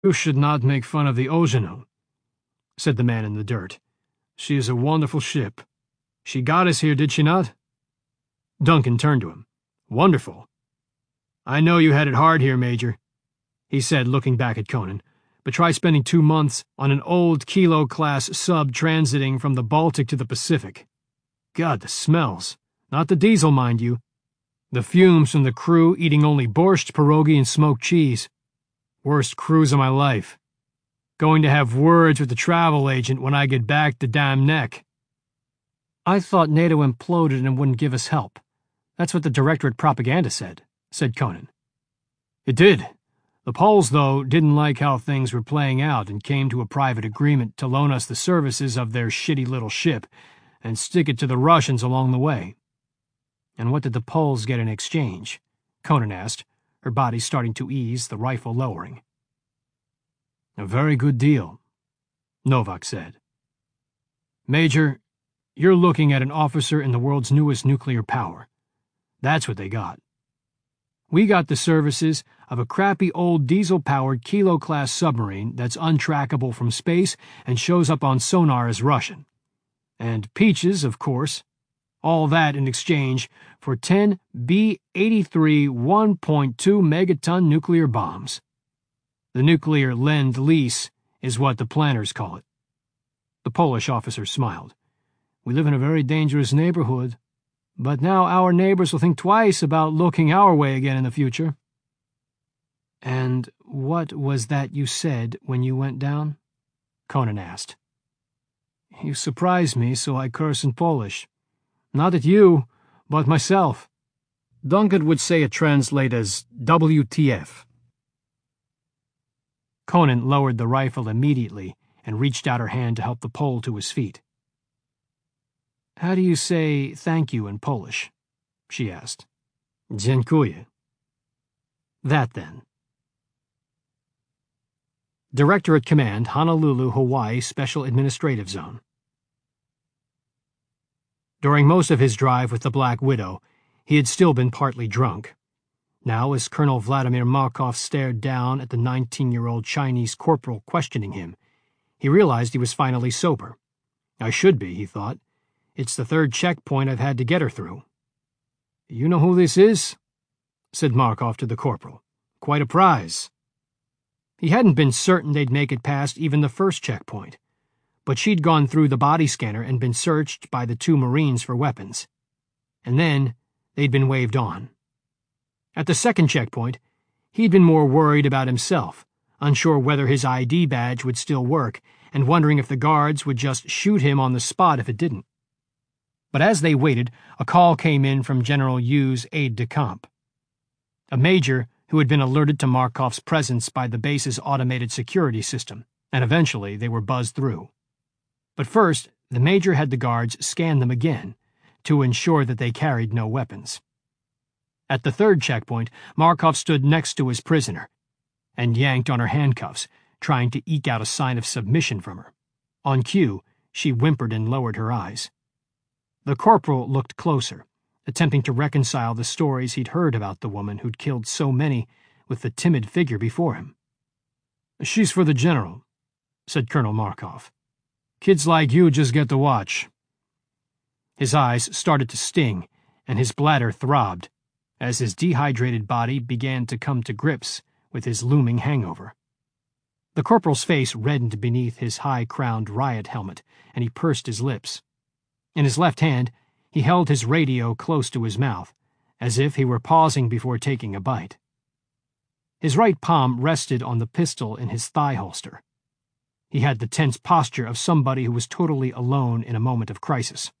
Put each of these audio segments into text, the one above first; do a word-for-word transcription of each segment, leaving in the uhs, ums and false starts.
You should not make fun of the Ozhino, said the man in the dirt. She is a wonderful ship. She got us here, did she not? Duncan turned to him. Wonderful. I know you had it hard here, Major, he said, looking back at Conan, but try spending two months on an old Kilo-class sub transiting from the Baltic to the Pacific. God, the smells. Not the diesel, mind you. The fumes from the crew eating only borscht, pierogi, and smoked cheese. Worst cruise of my life. Going to have words with the travel agent when I get back to Dam Neck. I thought NATO imploded and wouldn't give us help. That's what the Directorate propaganda said, said Conan. It did. The Poles, though, didn't like how things were playing out and came to a private agreement to loan us the services of their shitty little ship and stick it to the Russians along the way. And what did the Poles get in exchange? Conan asked, her body starting to ease, the rifle lowering. A very good deal, Novak said. Major, you're looking at an officer in the world's newest nuclear power. That's what they got. We got the services of a crappy old diesel-powered Kilo-class submarine that's untrackable from space and shows up on sonar as Russian. And peaches, of course. All that in exchange for ten B eighty-three one point two megaton nuclear bombs. The nuclear lend-lease is what the planners call it. The Polish officer smiled. We live in a very dangerous neighborhood, but now our neighbors will think twice about looking our way again in the future. And what was that you said when you went down? Conan asked. You surprised me, so I curse in Polish. Not at you, but myself. Duncan would say it translate as W T F. Conan lowered the rifle immediately and reached out her hand to help the Pole to his feet. How do you say thank you in Polish? She asked. Dziękuję. That then. Directorate Command, Honolulu, Hawaii Special Administrative Zone. During most of his drive with the Black Widow, he had still been partly drunk. Now, as Colonel Vladimir Markov stared down at the nineteen-year-old Chinese corporal questioning him, he realized he was finally sober. I should be, he thought. It's the third checkpoint I've had to get her through. You know who this is? Said Markov to the corporal. Quite a prize. He hadn't been certain they'd make it past even the first checkpoint, but she'd gone through the body scanner and been searched by the two Marines for weapons. And then they'd been waved on. At the second checkpoint, he'd been more worried about himself, unsure whether his I D badge would still work, and wondering if the guards would just shoot him on the spot if it didn't. But as they waited, a call came in from General Yu's aide-de-camp. A major who had been alerted to Markov's presence by the base's automated security system, and eventually they were buzzed through. But first, the major had the guards scan them again, to ensure that they carried no weapons. At the third checkpoint, Markov stood next to his prisoner, and yanked on her handcuffs, trying to eke out a sign of submission from her. On cue, she whimpered and lowered her eyes. The corporal looked closer, attempting to reconcile the stories he'd heard about the woman who'd killed so many with the timid figure before him. She's for the general, said Colonel Markov. Kids like you just get to watch. His eyes started to sting, and his bladder throbbed, as his dehydrated body began to come to grips with his looming hangover. The corporal's face reddened beneath his high-crowned riot helmet, and he pursed his lips. In his left hand, he held his radio close to his mouth, as if he were pausing before taking a bite. His right palm rested on the pistol in his thigh holster. He had the tense posture of somebody who was totally alone in a moment of crisis.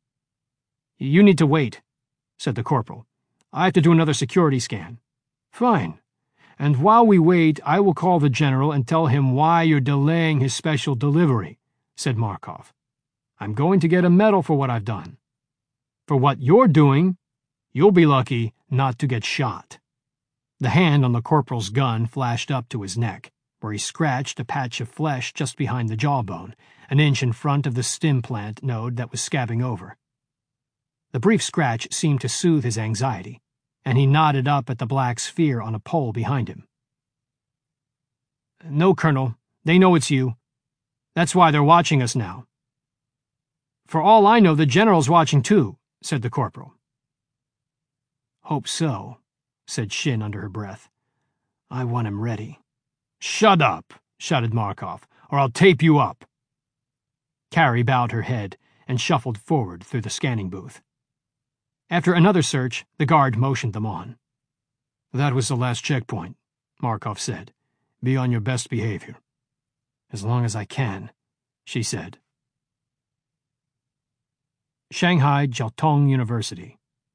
You need to wait, said the corporal. I have to do another security scan. Fine. And while we wait, I will call the general and tell him why you're delaying his special delivery, said Markov. I'm going to get a medal for what I've done. For what you're doing, you'll be lucky not to get shot. The hand on the corporal's gun flashed up to his neck, where he scratched a patch of flesh just behind the jawbone, an inch in front of the stim plant node that was scabbing over. The brief scratch seemed to soothe his anxiety, and he nodded up at the black sphere on a pole behind him. No, Colonel. They know it's you. That's why they're watching us now. For all I know, the General's watching too, said the corporal. Hope so, said Shin under her breath. I want him ready. Shut up, shouted Markov, or I'll tape you up. Carrie bowed her head and shuffled forward through the scanning booth. After another search, the guard motioned them on. That was the last checkpoint, Markov said. Be on your best behavior. As long as I can, she said. Shanghai Jiao Tong University.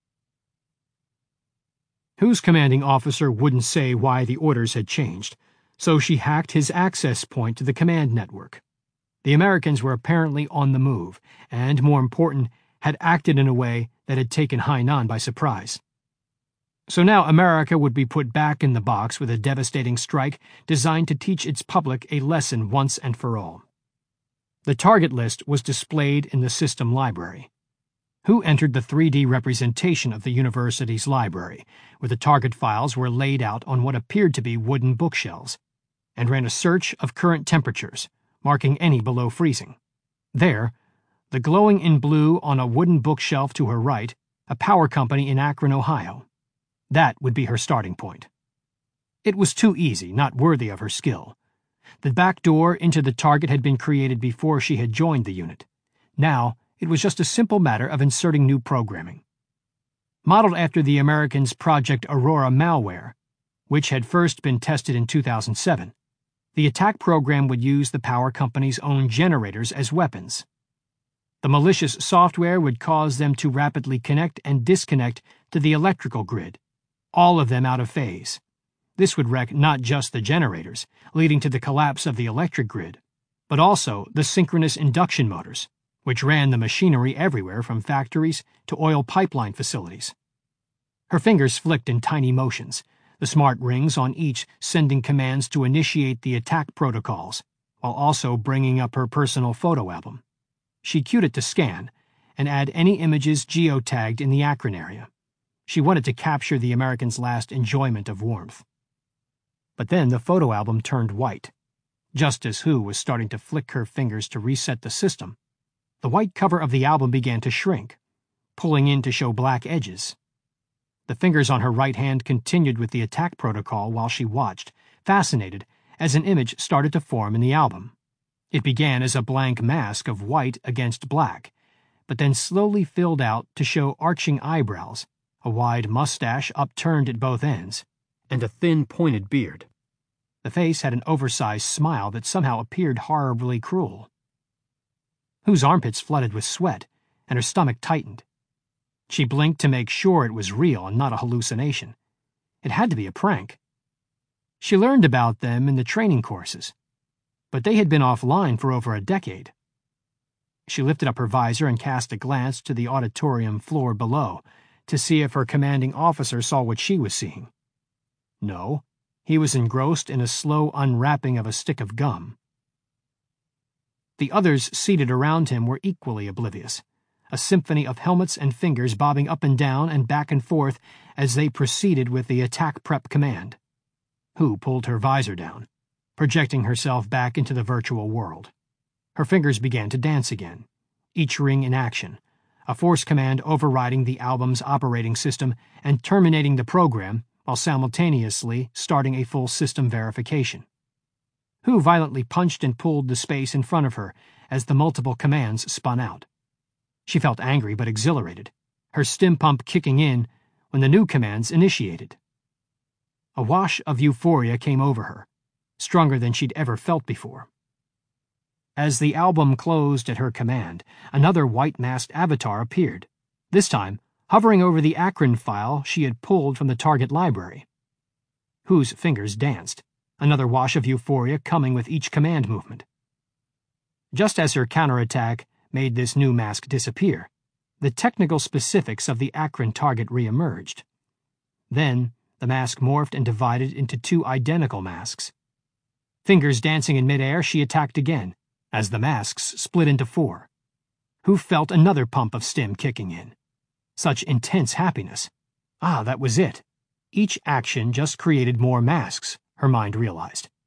Hu's commanding officer wouldn't say why the orders had changed, so she hacked his access point to the command network. The Americans were apparently on the move, and, more important, had acted in a way that had taken Hainan by surprise. So now America would be put back in the box with a devastating strike designed to teach its public a lesson once and for all. The target list was displayed in the system library. Hu entered the three D representation of the university's library, where the target files were laid out on what appeared to be wooden bookshelves, and ran a search of current temperatures, marking any below freezing. There, the glowing in blue on a wooden bookshelf to her right, a power company in Akron, Ohio. That would be her starting point. It was too easy, not worthy of her skill. The back door into the target had been created before she had joined the unit. Now, it was just a simple matter of inserting new programming. Modeled after the Americans' Project Aurora malware, which had first been tested in two thousand seven, the attack program would use the power company's own generators as weapons. The malicious software would cause them to rapidly connect and disconnect to the electrical grid, all of them out of phase. This would wreck not just the generators, leading to the collapse of the electric grid, but also the synchronous induction motors, which ran the machinery everywhere from factories to oil pipeline facilities. Her fingers flicked in tiny motions, the smart rings on each sending commands to initiate the attack protocols, while also bringing up her personal photo album. She cued it to scan and add any images geotagged in the Akron area. She wanted to capture the Americans' last enjoyment of warmth. But then the photo album turned white. Just as Hu was starting to flick her fingers to reset the system, the white cover of the album began to shrink, pulling in to show black edges. The fingers on her right hand continued with the attack protocol while she watched, fascinated, as an image started to form in the album. It began as a blank mask of white against black, but then slowly filled out to show arching eyebrows, a wide mustache upturned at both ends, and a thin pointed beard. The face had an oversized smile that somehow appeared horribly cruel. Hu's armpits flooded with sweat, and her stomach tightened. She blinked to make sure it was real and not a hallucination. It had to be a prank. She learned about them in the training courses, but they had been offline for over a decade. She lifted up her visor and cast a glance to the auditorium floor below to see if her commanding officer saw what she was seeing. No, he was engrossed in a slow unwrapping of a stick of gum. The others seated around him were equally oblivious, a symphony of helmets and fingers bobbing up and down and back and forth as they proceeded with the attack prep command. Hu pulled her visor down, projecting herself back into the virtual world. Her fingers began to dance again, each ring in action, a force command overriding the album's operating system and terminating the program while simultaneously starting a full system verification. Hu violently punched and pulled the space in front of her as the multiple commands spun out. She felt angry but exhilarated, her stim pump kicking in when the new commands initiated. A wash of euphoria came over her, stronger than she'd ever felt before. As the album closed at her command, another white-masked avatar appeared, this time hovering over the Akron file she had pulled from the target library. Hu's fingers danced, another wash of euphoria coming with each command movement. Just as her counterattack made this new mask disappear, the technical specifics of the Akron target re-emerged. Then, the mask morphed and divided into two identical masks. Fingers dancing in midair, she attacked again, as the masks split into four. Hu felt another pump of stim kicking in. Such intense happiness. Ah, that was it. Each action just created more masks, her mind realized.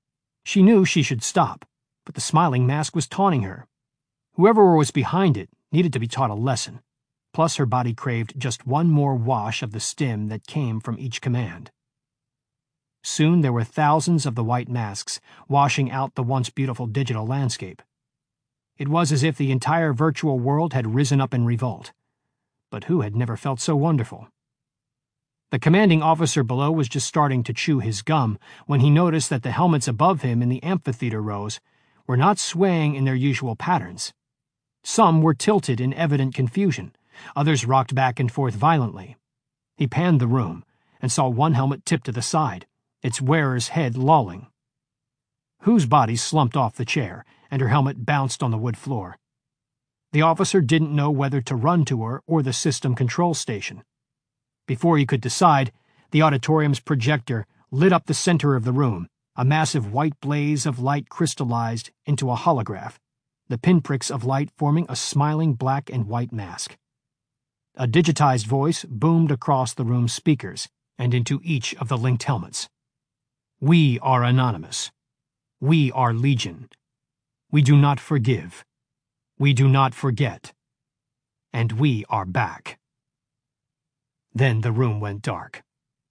She knew she should stop, but the smiling mask was taunting her. Whoever was behind it needed to be taught a lesson, plus her body craved just one more wash of the stim that came from each command. Soon there were thousands of the white masks washing out the once beautiful digital landscape. It was as if the entire virtual world had risen up in revolt. But who had never felt so wonderful? The commanding officer below was just starting to chew his gum when he noticed that the helmets above him in the amphitheater rows were not swaying in their usual patterns. Some were tilted in evident confusion, others rocked back and forth violently. He panned the room and saw one helmet tipped to the side, its wearer's head lolling. Hu's body slumped off the chair, and her helmet bounced on the wood floor. The officer didn't know whether to run to her or the system control station. Before he could decide, the auditorium's projector lit up the center of the room, a massive white blaze of light crystallized into a holograph, the pinpricks of light forming a smiling black and white mask. A digitized voice boomed across the room's speakers and into each of the linked helmets. We are Anonymous. We are Legion. We do not forgive. We do not forget. And we are back. Then the room went dark.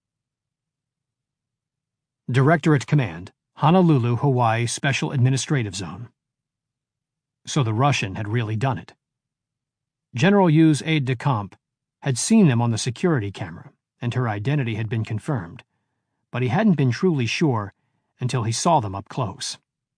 Directorate Command, Honolulu, Hawaii Special Administrative Zone. So the Russian had really done it. General Yu's aide-de-camp had seen them on the security camera, and her identity had been confirmed, but he hadn't been truly sure until he saw them up close.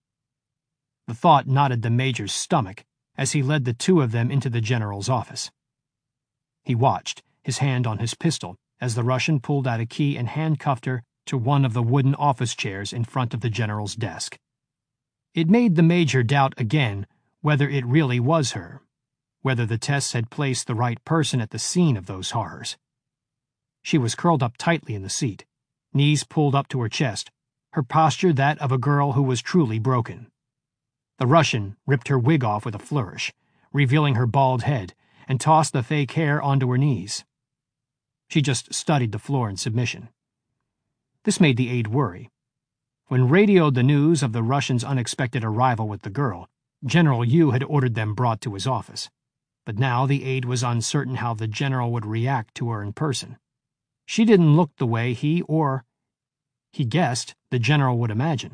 The thought knotted the major's stomach as he led the two of them into the general's office. He watched, his hand on his pistol, as the Russian pulled out a key and handcuffed her to one of the wooden office chairs in front of the general's desk. It made the major doubt again whether it really was her, whether the tests had placed the right person at the scene of those horrors. She was curled up tightly in the seat, knees pulled up to her chest, her posture that of a girl who was truly broken. The Russian ripped her wig off with a flourish, revealing her bald head, and tossed the fake hair onto her knees. She just studied the floor in submission. This made the aide worry. When radioed the news of the Russian's unexpected arrival with the girl, General Yu had ordered them brought to his office. But now the aide was uncertain how the general would react to her in person. She didn't look the way he or, he guessed, the general would imagine.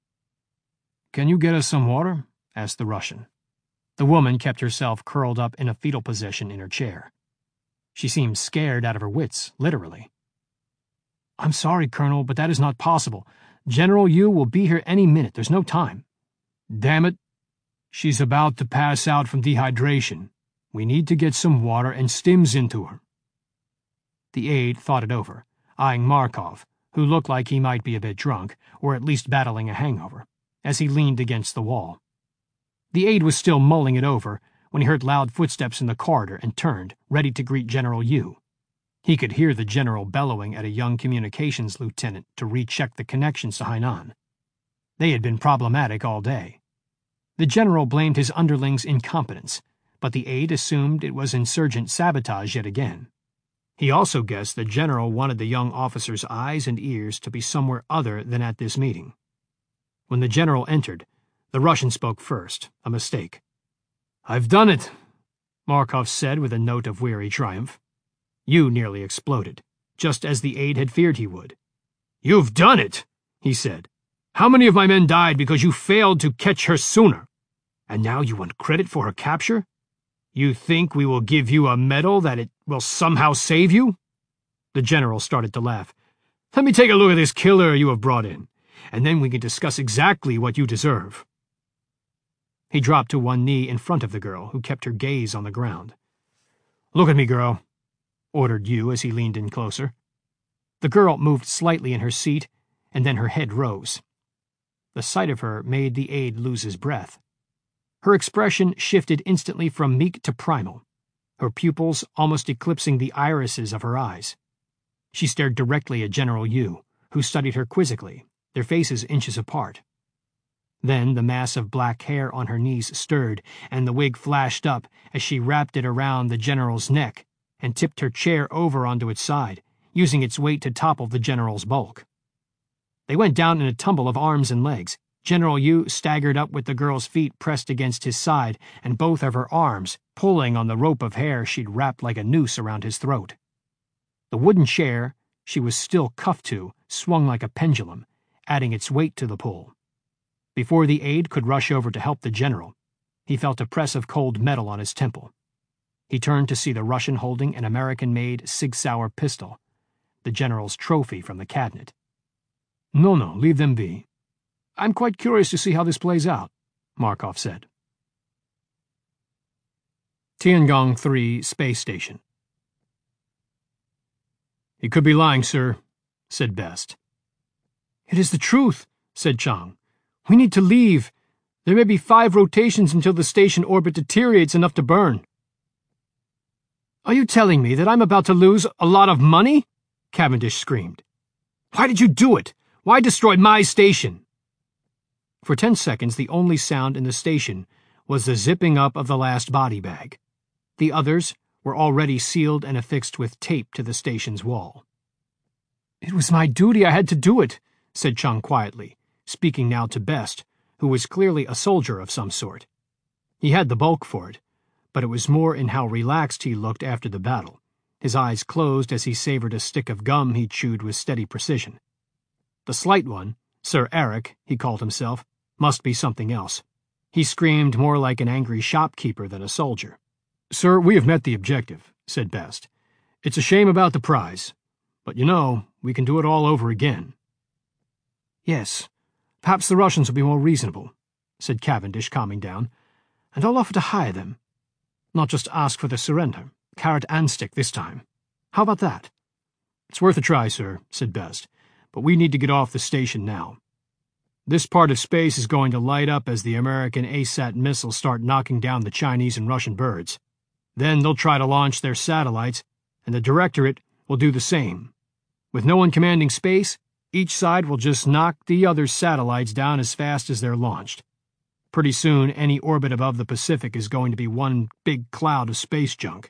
"Can you get us some water?" asked the Russian. The woman kept herself curled up in a fetal position in her chair. She seemed scared out of her wits, literally. "I'm sorry, Colonel, but that is not possible. General Yu will be here any minute. There's no time." "Damn it. She's about to pass out from dehydration. We need to get some water and stims into her." The aide thought it over, eyeing Markov, who looked like he might be a bit drunk, or at least battling a hangover, as he leaned against the wall. The aide was still mulling it over when he heard loud footsteps in the corridor and turned, ready to greet General Yu. He could hear the general bellowing at a young communications lieutenant to recheck the connections to Hainan. They had been problematic all day. The general blamed his underlings' incompetence, but the aide assumed it was insurgent sabotage yet again. He also guessed the general wanted the young officer's eyes and ears to be somewhere other than at this meeting. When the general entered, the Russian spoke first, a mistake. "I've done it," Markov said with a note of weary triumph. Yu nearly exploded, just as the aide had feared he would. "You've done it," he said. "How many of my men died because you failed to catch her sooner? And now you want credit for her capture? You think we will give you a medal that it will somehow save you?" The general started to laugh. "Let me take a look at this killer you have brought in, and then we can discuss exactly what you deserve." He dropped to one knee in front of the girl, who kept her gaze on the ground. "Look at me, girl," ordered Yu as he leaned in closer. The girl moved slightly in her seat, and then her head rose. The sight of her made the aide lose his breath. Her expression shifted instantly from meek to primal, her pupils almost eclipsing the irises of her eyes. She stared directly at General Yu, who studied her quizzically, their faces inches apart. Then the mass of black hair on her knees stirred, and the wig flashed up as she wrapped it around the general's neck and tipped her chair over onto its side, using its weight to topple the general's bulk. They went down in a tumble of arms and legs, General Yu staggered up with the girl's feet pressed against his side and both of her arms pulling on the rope of hair she'd wrapped like a noose around his throat. The wooden chair she was still cuffed to swung like a pendulum, adding its weight to the pull. Before the aide could rush over to help the general, he felt a press of cold metal on his temple. He turned to see the Russian holding an American-made Sig Sauer pistol, the general's trophy from the cabinet. "No, no, leave them be. I'm quite curious to see how this plays out," Markov said. Tiangong three Space Station. "He could be lying, sir," said Best. "It is the truth," said Chang. "We need to leave. There may be five rotations until the station orbit deteriorates enough to burn." "Are you telling me that I'm about to lose a lot of money?" Cavendish screamed. "Why did you do it? Why destroy my station?" For ten seconds, the only sound in the station was the zipping up of the last body bag. The others were already sealed and affixed with tape to the station's wall. "It was my duty. I had to do it," said Chang quietly, speaking now to Best, who was clearly a soldier of some sort. He had the bulk for it, but it was more in how relaxed he looked after the battle, his eyes closed as he savored a stick of gum he chewed with steady precision. The slight one, Sir Eric, he called himself, must be something else. He screamed more like an angry shopkeeper than a soldier. "Sir, we have met the objective," said Best. "It's a shame about the prize, but you know, we can do it all over again." "Yes, perhaps the Russians will be more reasonable," said Cavendish, calming down, "and I'll offer to hire them. Not just ask for the surrender, carrot and stick this time. How about that?" "It's worth a try, sir," said Best, "but we need to get off the station now. This part of space is going to light up as the American A SAT missiles start knocking down the Chinese and Russian birds. Then they'll try to launch their satellites, and the Directorate will do the same. With no one commanding space, each side will just knock the other satellites down as fast as they're launched. Pretty soon, any orbit above the Pacific is going to be one big cloud of space junk."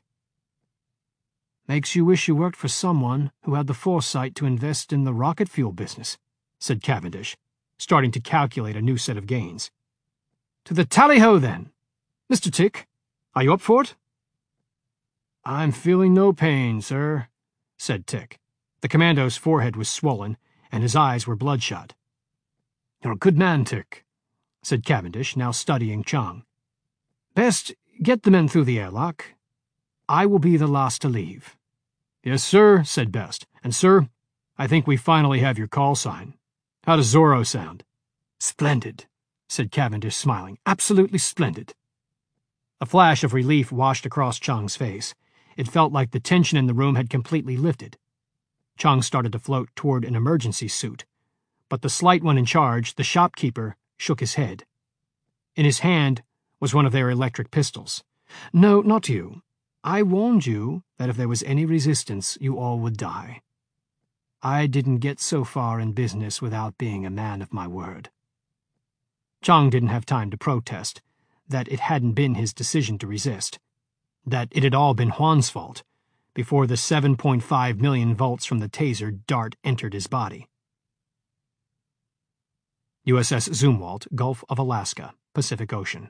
"Makes you wish you worked for someone who had the foresight to invest in the rocket fuel business," said Cavendish, starting to calculate a new set of gains. "To the tally-ho, then! Mister Tick, are you up for it?" "I'm feeling no pain, sir," said Tick. The commando's forehead was swollen, and his eyes were bloodshot. "You're a good man, Tick," said Cavendish, now studying Chang. "Best get the men through the airlock. I will be the last to leave." "Yes, sir," said Best. "And, sir, I think we finally have your call sign. How does Zorro sound?" "Splendid," said Cavendish, smiling. "Absolutely splendid." A flash of relief washed across Chang's face. It felt like the tension in the room had completely lifted. Chang started to float toward an emergency suit, but the slight one in charge, the shopkeeper, shook his head. In his hand was one of their electric pistols. "No, not you. I warned you that if there was any resistance, you all would die. I didn't get so far in business without being a man of my word." Chang didn't have time to protest that it hadn't been his decision to resist, that it had all been Juan's fault, before the seven point five million volts from the taser dart entered his body. U S S Zumwalt, Gulf of Alaska, Pacific Ocean.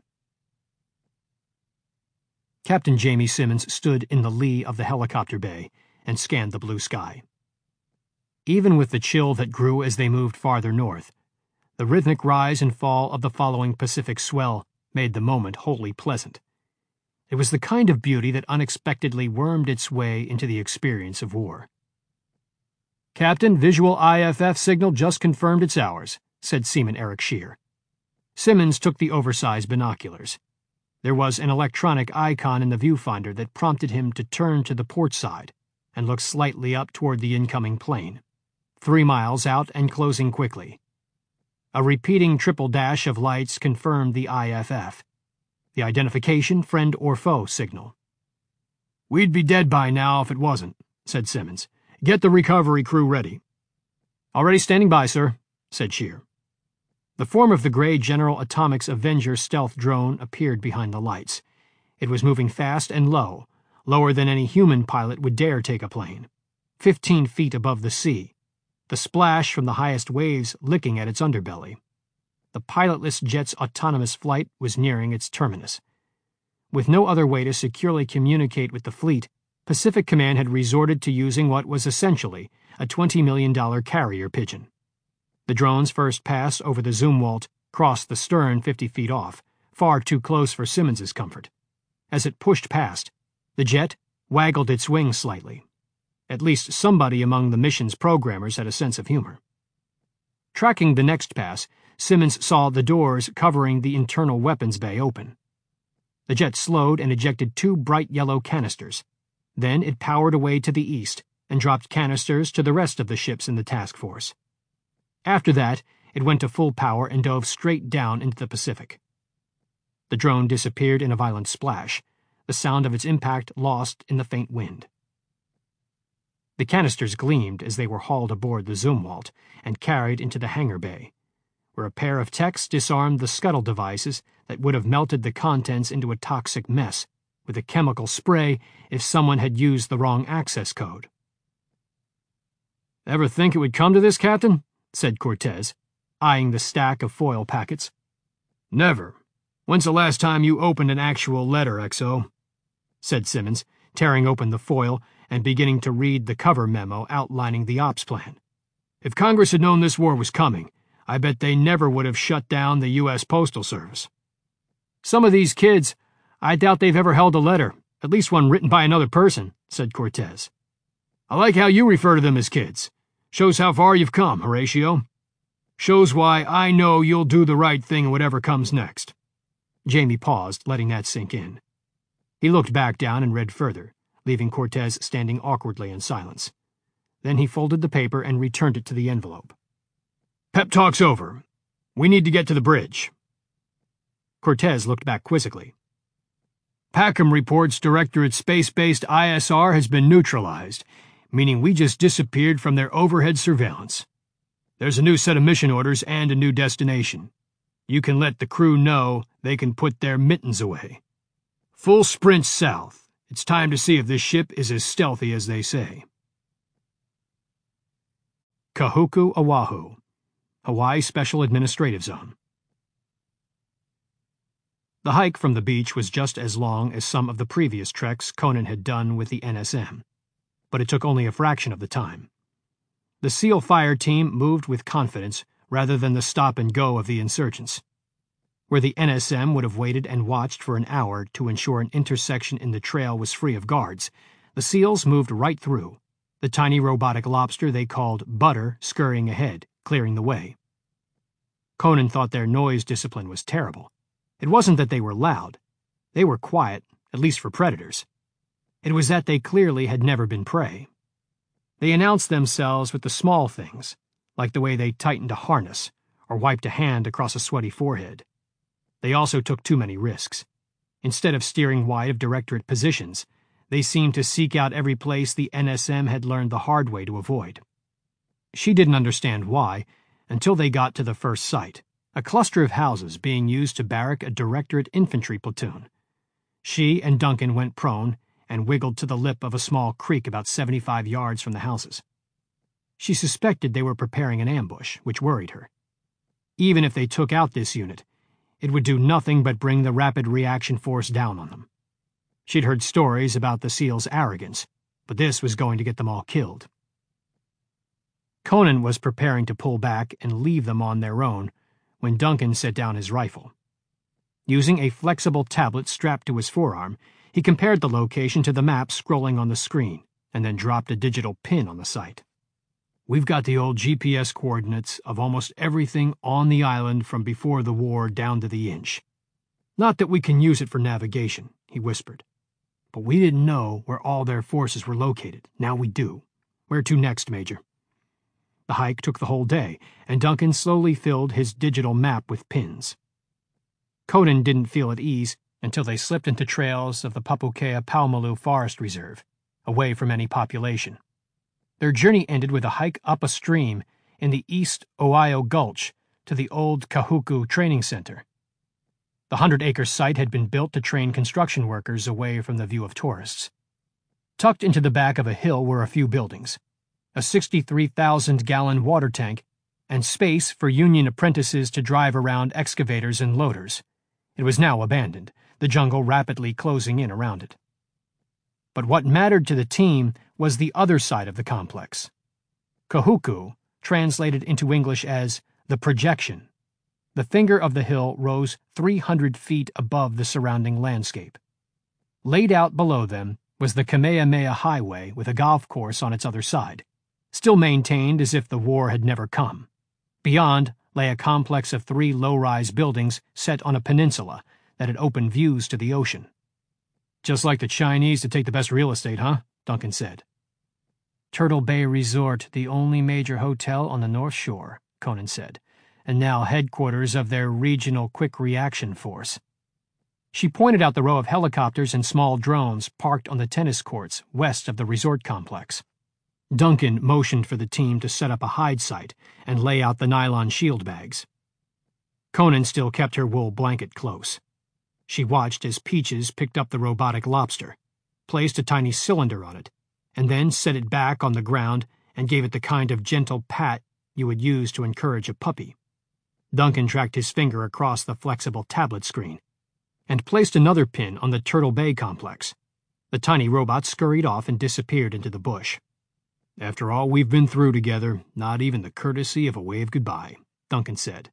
Captain Jamie Simmons stood in the lee of the helicopter bay and scanned the blue sky. Even with the chill that grew as they moved farther north, the rhythmic rise and fall of the following Pacific swell made the moment wholly pleasant. It was the kind of beauty that unexpectedly wormed its way into the experience of war. "Captain, visual I F F signal just confirmed it's ours," said Seaman Eric Shear. Simmons took the oversized binoculars. There was an electronic icon in the viewfinder that prompted him to turn to the port side and look slightly up toward the incoming plane. Three miles out and closing quickly. A repeating triple dash of lights confirmed the I F F. The identification, friend or foe signal. "We'd be dead by now if it wasn't," said Simmons. "Get the recovery crew ready." "Already standing by, sir," said Shear. The form of the gray General Atomics Avenger stealth drone appeared behind the lights. It was moving fast and low, lower than any human pilot would dare take a plane. Fifteen feet above the sea, the splash from the highest waves licking at its underbelly. The pilotless jet's autonomous flight was nearing its terminus. With no other way to securely communicate with the fleet, Pacific Command had resorted to using what was essentially a twenty million dollars carrier pigeon. The drone's first pass over the Zumwalt crossed the stern fifty feet off, far too close for Simmons's comfort. As it pushed past, the jet waggled its wings slightly. At least somebody among the mission's programmers had a sense of humor. Tracking the next pass, Simmons saw the doors covering the internal weapons bay open. The jet slowed and ejected two bright yellow canisters. Then it powered away to the east and dropped canisters to the rest of the ships in the task force. After that, it went to full power and dove straight down into the Pacific. The drone disappeared in a violent splash, the sound of its impact lost in the faint wind. The canisters gleamed as they were hauled aboard the Zumwalt and carried into the hangar bay, where a pair of techs disarmed the scuttle devices that would have melted the contents into a toxic mess with a chemical spray if someone had used the wrong access code. "Ever think it would come to this, Captain?" said Cortez, eyeing the stack of foil packets. "Never. When's the last time you opened an actual letter, X O?" said Simmons, tearing open the foil and beginning to read the cover memo outlining the ops plan. "If Congress had known this war was coming, I bet they never would have shut down the U S Postal Service. Some of these kids, I doubt they've ever held a letter, at least one written by another person," said Cortez. "I like how you refer to them as kids. Shows how far you've come, Horatio. Shows why I know you'll do the right thing in whatever comes next." Jamie paused, letting that sink in. He looked back down and read further, leaving Cortez standing awkwardly in silence. Then he folded the paper and returned it to the envelope. "Pep talk's over. We need to get to the bridge." Cortez looked back quizzically. "Packham reports Directorate Space-Based I S R has been neutralized, meaning we just disappeared from their overhead surveillance. There's a new set of mission orders and a new destination. You can let the crew know they can put their mittens away. Full sprint south. It's time to see if this ship is as stealthy as they say." Kahuku Oahu, Hawaii Special Administrative Zone. The hike from the beach was just as long as some of the previous treks Conan had done with the N S M, but it took only a fraction of the time. The SEAL fire team moved with confidence rather than the stop-and-go of the insurgents. Where the N S M would have waited and watched for an hour to ensure an intersection in the trail was free of guards, the SEALs moved right through, the tiny robotic lobster they called Butter scurrying ahead, clearing the way. Conan thought their noise discipline was terrible. It wasn't that they were loud. They were quiet, at least for predators. It was that they clearly had never been prey. They announced themselves with the small things, like the way they tightened a harness or wiped a hand across a sweaty forehead. They also took too many risks. Instead of steering wide of directorate positions, they seemed to seek out every place the N S M had learned the hard way to avoid. She didn't understand why until they got to the first site, a cluster of houses being used to barrack a directorate infantry platoon. She and Duncan went prone and wiggled to the lip of a small creek about seventy-five yards from the houses. She suspected they were preparing an ambush, which worried her. Even if they took out this unit, it would do nothing but bring the rapid reaction force down on them. She'd heard stories about the SEALs' arrogance, but this was going to get them all killed. Conan was preparing to pull back and leave them on their own when Duncan set down his rifle. Using a flexible tablet strapped to his forearm, he compared the location to the map scrolling on the screen and then dropped a digital pin on the site. "We've got the old G P S coordinates of almost everything on the island from before the war down to the inch. Not that we can use it for navigation," he whispered. "But we didn't know where all their forces were located. Now we do. Where to next, Major?" The hike took the whole day, and Duncan slowly filled his digital map with pins. Conan didn't feel at ease until they slipped into trails of the Papukea-Paumalu Forest Reserve, away from any population. Their journey ended with a hike up a stream in the East Ohio Gulch to the old Kahuku Training Center. The hundred-acre site had been built to train construction workers away from the view of tourists. Tucked into the back of a hill were a few buildings, a sixty-three thousand gallon water tank and space for union apprentices to drive around excavators and loaders. It was now abandoned, the jungle rapidly closing in around it. But what mattered to the team was the other side of the complex. Kahuku, translated into English as the projection. The finger of the hill rose three hundred feet above the surrounding landscape. Laid out below them was the Kamehameha Highway with a golf course on its other side, still maintained as if the war had never come. Beyond lay a complex of three low-rise buildings set on a peninsula that had open views to the ocean. "Just like the Chinese to take the best real estate, huh?" Duncan said. "Turtle Bay Resort, the only major hotel on the North Shore," Conan said, "and now headquarters of their regional quick reaction force." She pointed out the row of helicopters and small drones parked on the tennis courts west of the resort complex. Duncan motioned for the team to set up a hide site and lay out the nylon shield bags. Conan still kept her wool blanket close. She watched as Peaches picked up the robotic lobster, placed a tiny cylinder on it, and then set it back on the ground and gave it the kind of gentle pat you would use to encourage a puppy. Duncan tracked his finger across the flexible tablet screen and placed another pin on the Turtle Bay complex. The tiny robot scurried off and disappeared into the bush. "After all we've been through together, not even the courtesy of a wave goodbye," Duncan said.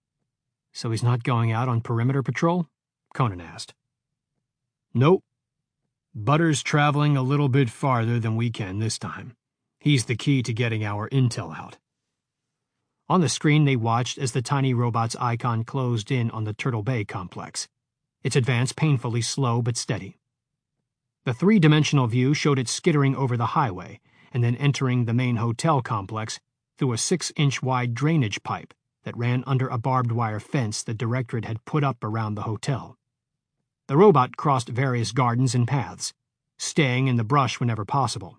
"So he's not going out on perimeter patrol?" Conan asked. "Nope. Butter's traveling a little bit farther than we can this time. He's the key to getting our intel out." On the screen they watched as the tiny robot's icon closed in on the Turtle Bay complex, its advance painfully slow but steady. The three-dimensional view showed it skittering over the highway and then entering the main hotel complex through a six-inch wide drainage pipe that ran under a barbed wire fence the Directorate had put up around the hotel. The robot crossed various gardens and paths, staying in the brush whenever possible.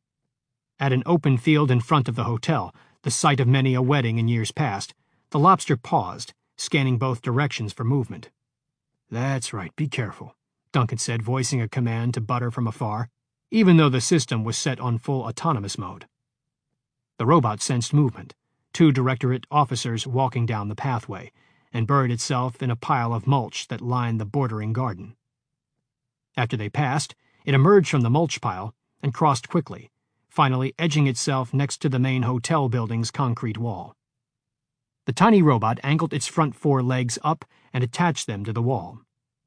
At an open field in front of the hotel, the site of many a wedding in years past, the lobster paused, scanning both directions for movement. "That's right, be careful," Duncan said, voicing a command to Butter from afar, even though the system was set on full autonomous mode. The robot sensed movement, two Directorate officers walking down the pathway, and buried itself in a pile of mulch that lined the bordering garden. After they passed, it emerged from the mulch pile and crossed quickly, finally edging itself next to the main hotel building's concrete wall. The tiny robot angled its front four legs up and attached them to the wall.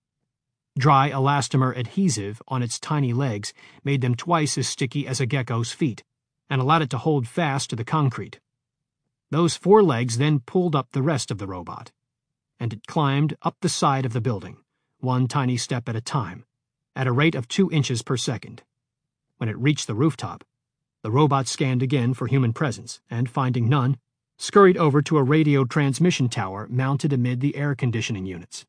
Dry elastomer adhesive on its tiny legs made them twice as sticky as a gecko's feet, and allowed it to hold fast to the concrete. Those four legs then pulled up the rest of the robot, and it climbed up the side of the building, one tiny step at a time, at a rate of two inches per second. When it reached the rooftop, the robot scanned again for human presence, and finding none, scurried over to a radio transmission tower mounted amid the air conditioning units.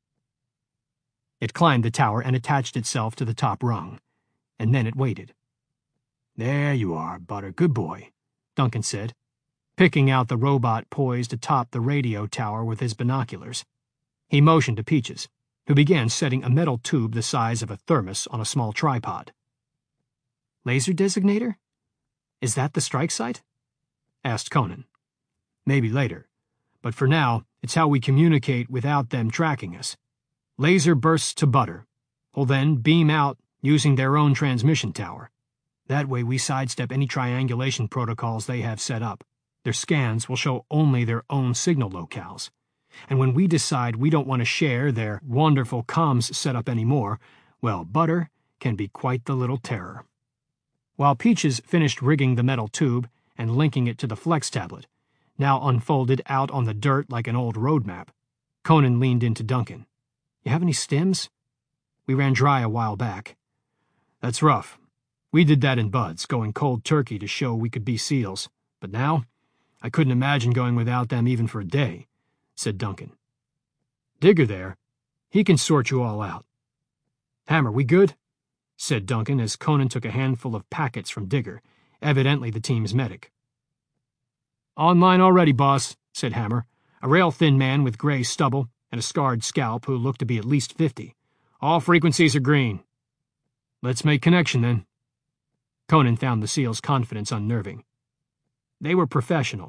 It climbed the tower and attached itself to the top rung, and then it waited. "There you are, Butter, good boy," Duncan said, picking out the robot poised atop the radio tower with his binoculars. He motioned to Peaches, who began setting a metal tube the size of a thermos on a small tripod. "Laser designator? Is that the strike site?" asked Conan. "Maybe later, but for now, it's how we communicate without them tracking us. Laser bursts to Butter, will then beam out using their own transmission tower. That way we sidestep any triangulation protocols they have set up. Their scans will show only their own signal locales. And when we decide we don't want to share their wonderful comms setup anymore, well, Butter can be quite the little terror." While Peaches finished rigging the metal tube and linking it to the flex tablet, now unfolded out on the dirt like an old road map, Conan leaned into Duncan. "You have any stims? We ran dry a while back." "That's rough. We did that in buds, going cold turkey to show we could be SEALs. But now, I couldn't imagine going without them even for a day," said Duncan. "Digger there, he can sort you all out." "Hammer, we good?" said Duncan as Conan took a handful of packets from Digger, evidently the team's medic. "Online already, boss," said Hammer, a rail-thin man with gray stubble and a scarred scalp who looked to be at least fifty. "All frequencies are green." "Let's make connection, then." Conan found the SEAL's confidence unnerving. They were professional,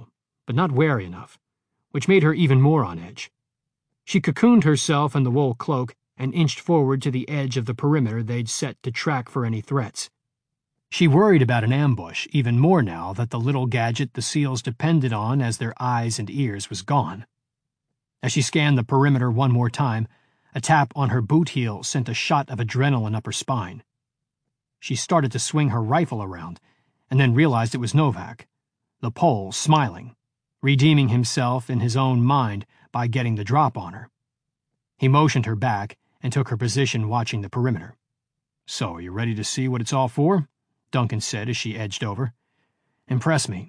but not wary enough, which made her even more on edge. She cocooned herself in the wool cloak and inched forward to the edge of the perimeter they'd set to track for any threats. She worried about an ambush even more now that the little gadget the SEALs depended on as their eyes and ears was gone. As she scanned the perimeter one more time, a tap on her boot heel sent a shot of adrenaline up her spine. She started to swing her rifle around, and then realized it was Novak, the Pole, smiling, redeeming himself in his own mind by getting the drop on her. He motioned her back and took her position watching the perimeter. "So, you ready to see what it's all for?" Duncan said as she edged over. "Impress me."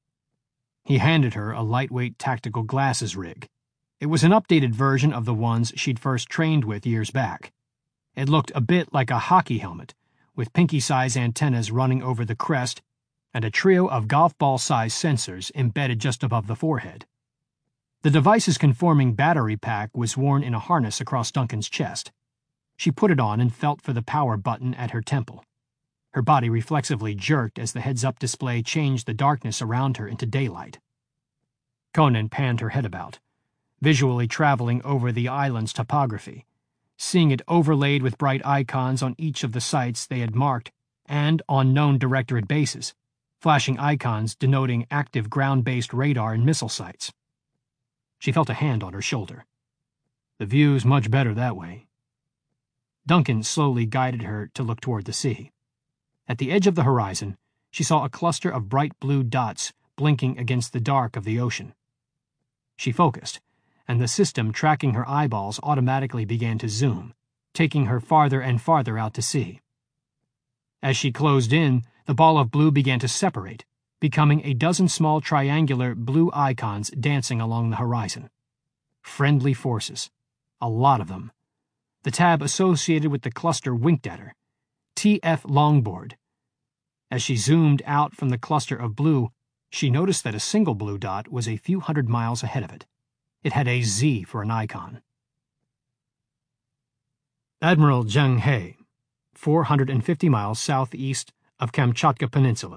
He handed her a lightweight tactical glasses rig. It was an updated version of the ones she'd first trained with years back. It looked a bit like a hockey helmet, with pinky-size antennas running over the crest and a trio of golf ball-size sensors embedded just above the forehead. The device's conforming battery pack was worn in a harness across Duncan's chest. She put it on and felt for the power button at her temple. Her body reflexively jerked as the heads-up display changed the darkness around her into daylight. Conan panned her head about, visually traveling over the island's topography, seeing it overlaid with bright icons on each of the sites they had marked and on known directorate bases, flashing icons denoting active ground-based radar and missile sites. She felt a hand on her shoulder. "The view's much better that way." Duncan slowly guided her to look toward the sea. At the edge of the horizon, she saw a cluster of bright blue dots blinking against the dark of the ocean. She focused, and the system tracking her eyeballs automatically began to zoom, taking her farther and farther out to sea. As she closed in, the ball of blue began to separate, becoming a dozen small triangular blue icons dancing along the horizon. Friendly forces. A lot of them. The tab associated with the cluster winked at her. T F Longboard. As she zoomed out from the cluster of blue, she noticed that a single blue dot was a few hundred miles ahead of it. It had a Z for an icon. Admiral Zheng He, four hundred fifty miles southeast of Kamchatka Peninsula.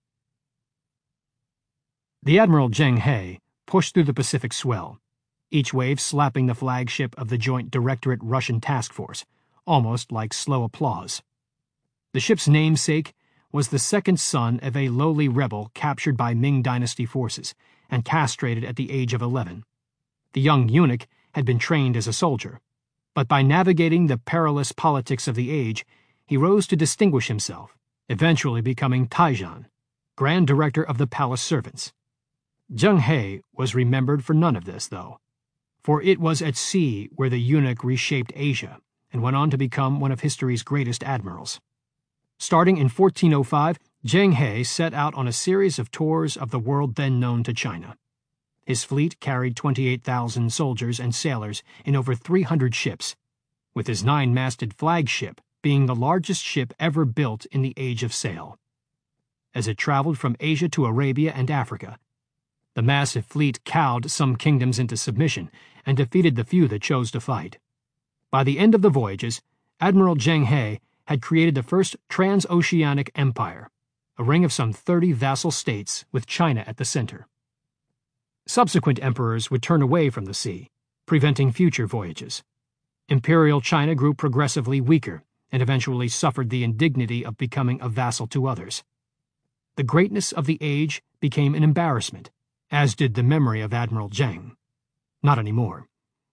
The Admiral Zheng He pushed through the Pacific swell, each wave slapping the flagship of the Joint Directorate Russian Task Force, almost like slow applause. The ship's namesake was the second son of a lowly rebel captured by Ming Dynasty forces and castrated at the age of eleven. The young eunuch had been trained as a soldier, but by navigating the perilous politics of the age, he rose to distinguish himself, eventually becoming Taijan, Grand Director of the Palace Servants. Zheng He was remembered for none of this, though, for it was at sea where the eunuch reshaped Asia and went on to become one of history's greatest admirals. Starting in fourteen oh five, Zheng He set out on a series of tours of the world then known to China. His fleet carried twenty-eight thousand soldiers and sailors in over three hundred ships, with his nine-masted flagship being the largest ship ever built in the Age of Sail. As it traveled from Asia to Arabia and Africa, the massive fleet cowed some kingdoms into submission and defeated the few that chose to fight. By the end of the voyages, Admiral Zheng He had created the first transoceanic empire, a ring of some thirty vassal states with China at the center. Subsequent emperors would turn away from the sea, preventing future voyages. Imperial China grew progressively weaker and eventually suffered the indignity of becoming a vassal to others. The greatness of the age became an embarrassment, as did the memory of Admiral Zheng. Not anymore.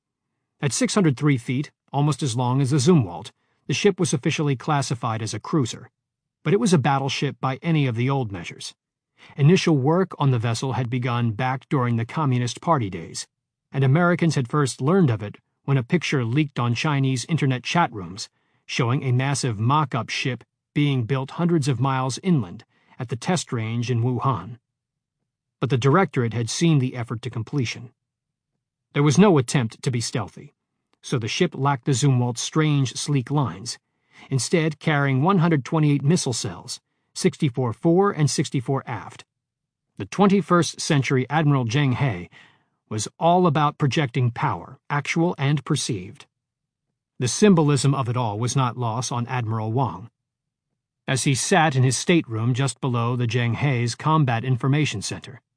At six hundred three feet, almost as long as the Zumwalt, the ship was officially classified as a cruiser, but it was a battleship by any of the old measures. Initial work on the vessel had begun back during the Communist Party days, and Americans had first learned of it when a picture leaked on Chinese internet chat rooms showing a massive mock-up ship being built hundreds of miles inland at the test range in Wuhan. But the Directorate had seen the effort to completion. There was no attempt to be stealthy, so the ship lacked the Zumwalt's strange, sleek lines, instead carrying one hundred twenty-eight missile cells, sixty-four fore and sixty-four aft. The twenty-first century Admiral Zheng He was all about projecting power, actual and perceived. The symbolism of it all was not lost on Admiral Wang. As he sat in his stateroom just below the Zheng He's Combat Information Center,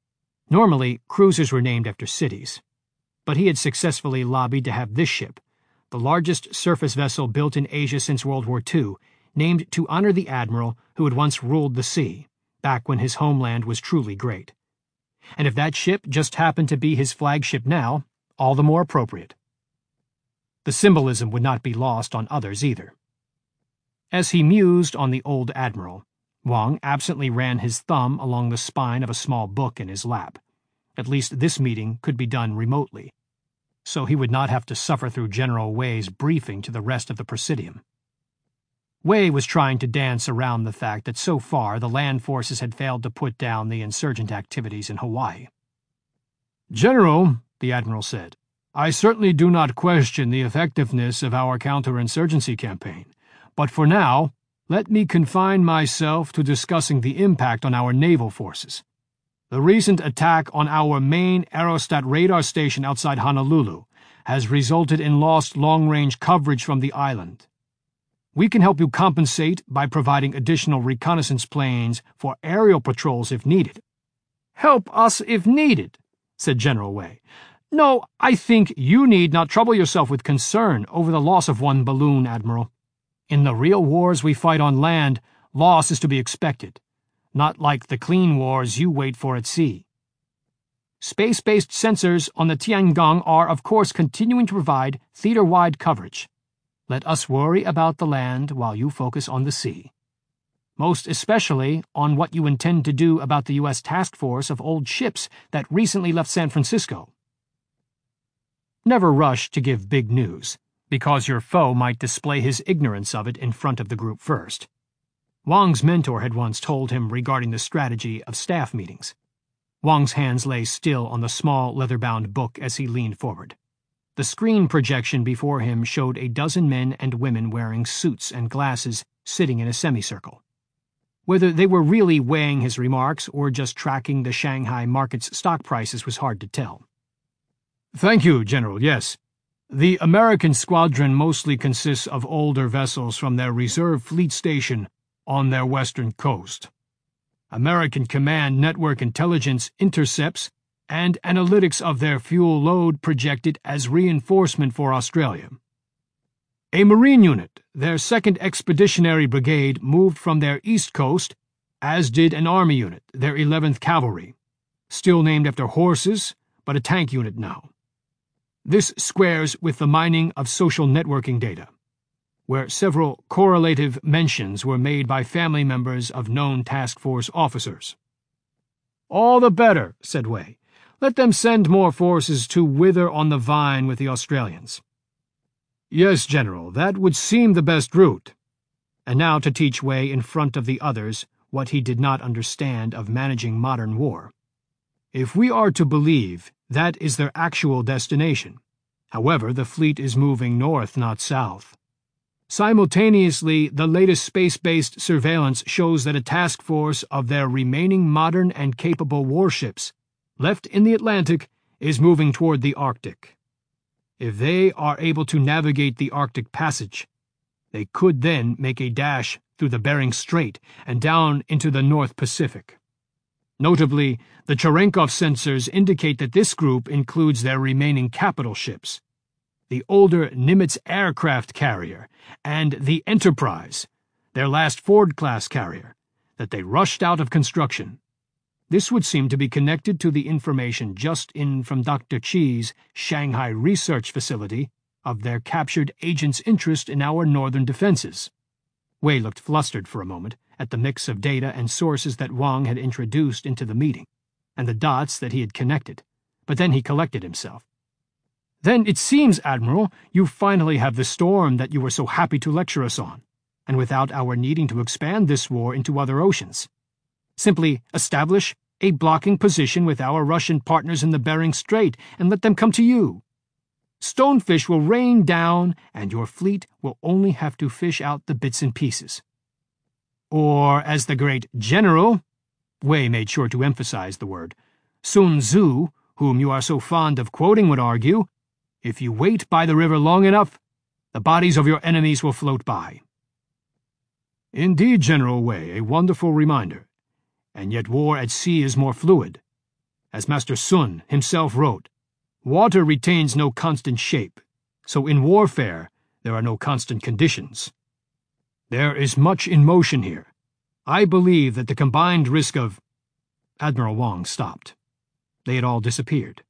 Normally, cruisers were named after cities, but he had successfully lobbied to have this ship, the largest surface vessel built in Asia since World War Two, named to honor the admiral who had once ruled the sea, back when his homeland was truly great. And if that ship just happened to be his flagship now, all the more appropriate. The symbolism would not be lost on others either. As he mused on the old admiral, Wang absently ran his thumb along the spine of a small book in his lap. At least this meeting could be done remotely, so he would not have to suffer through General Wei's briefing to the rest of the Presidium. Wei was trying to dance around the fact that so far the land forces had failed to put down the insurgent activities in Hawaii. "General," the admiral said, "I certainly do not question the effectiveness of our counterinsurgency campaign, but for now, let me confine myself to discussing the impact on our naval forces. The recent attack on our main aerostat radar station outside Honolulu has resulted in lost long-range coverage from the island. We can help you compensate by providing additional reconnaissance planes for aerial patrols if needed." "Help us if needed," said General Wei. "No, I think you need not trouble yourself with concern over the loss of one balloon, Admiral. In the real wars we fight on land, loss is to be expected, not like the clean wars you wait for at sea. Space-based sensors on the Tiangong are, of course, continuing to provide theater-wide coverage. Let us worry about the land while you focus on the sea. Most especially on what you intend to do about the U S task force of old ships that recently left San Francisco. Never rush to give big news, because your foe might display his ignorance of it in front of the group first. Wang's mentor had once told him regarding the strategy of staff meetings. Wang's hands lay still on the small leather-bound book as he leaned forward. The screen projection before him showed a dozen men and women wearing suits and glasses sitting in a semicircle. Whether they were really weighing his remarks or just tracking the Shanghai market's stock prices was hard to tell. "Thank you, General, yes. The American squadron mostly consists of older vessels from their reserve fleet station on their western coast. American command network intelligence intercepts and analytics of their fuel load projected as reinforcement for Australia. A Marine unit, their second Expeditionary Brigade, moved from their east coast, as did an Army unit, their eleventh Cavalry, still named after horses, but a tank unit now. This squares with the mining of social networking data, where several correlative mentions were made by family members of known task force officers." "All the better," said Wei. "Let them send more forces to wither on the vine with the Australians." "Yes, General, that would seem the best route." And now to teach Wei in front of the others what he did not understand of managing modern war. "If we are to believe, that is their actual destination. However, the fleet is moving north, not south. Simultaneously, the latest space-based surveillance shows that a task force of their remaining modern and capable warships, left in the Atlantic, is moving toward the Arctic. If they are able to navigate the Arctic Passage, they could then make a dash through the Bering Strait and down into the North Pacific. Notably, the Cherenkov sensors indicate that this group includes their remaining capital ships, the older Nimitz aircraft carrier, and the Enterprise, their last Ford-class carrier, that they rushed out of construction. This would seem to be connected to the information just in from Doctor Chi's Shanghai research facility of their captured agent's interest in our northern defenses." Wei looked flustered for a moment at the mix of data and sources that Wang had introduced into the meeting, and the dots that he had connected, but then he collected himself. "Then it seems, Admiral, you finally have the storm that you were so happy to lecture us on, and without our needing to expand this war into other oceans. Simply establish a blocking position with our Russian partners in the Bering Strait and let them come to you. Stonefish will rain down, and your fleet will only have to fish out the bits and pieces. Or, as the great general," Wei made sure to emphasize the word, "Sun Tzu, whom you are so fond of quoting, would argue, if you wait by the river long enough, the bodies of your enemies will float by." "Indeed, General Wei, a wonderful reminder. And yet war at sea is more fluid. As Master Sun himself wrote, water retains no constant shape, so in warfare there are no constant conditions. There is much in motion here. I believe that the combined risk of... Admiral Wang stopped. They had all disappeared.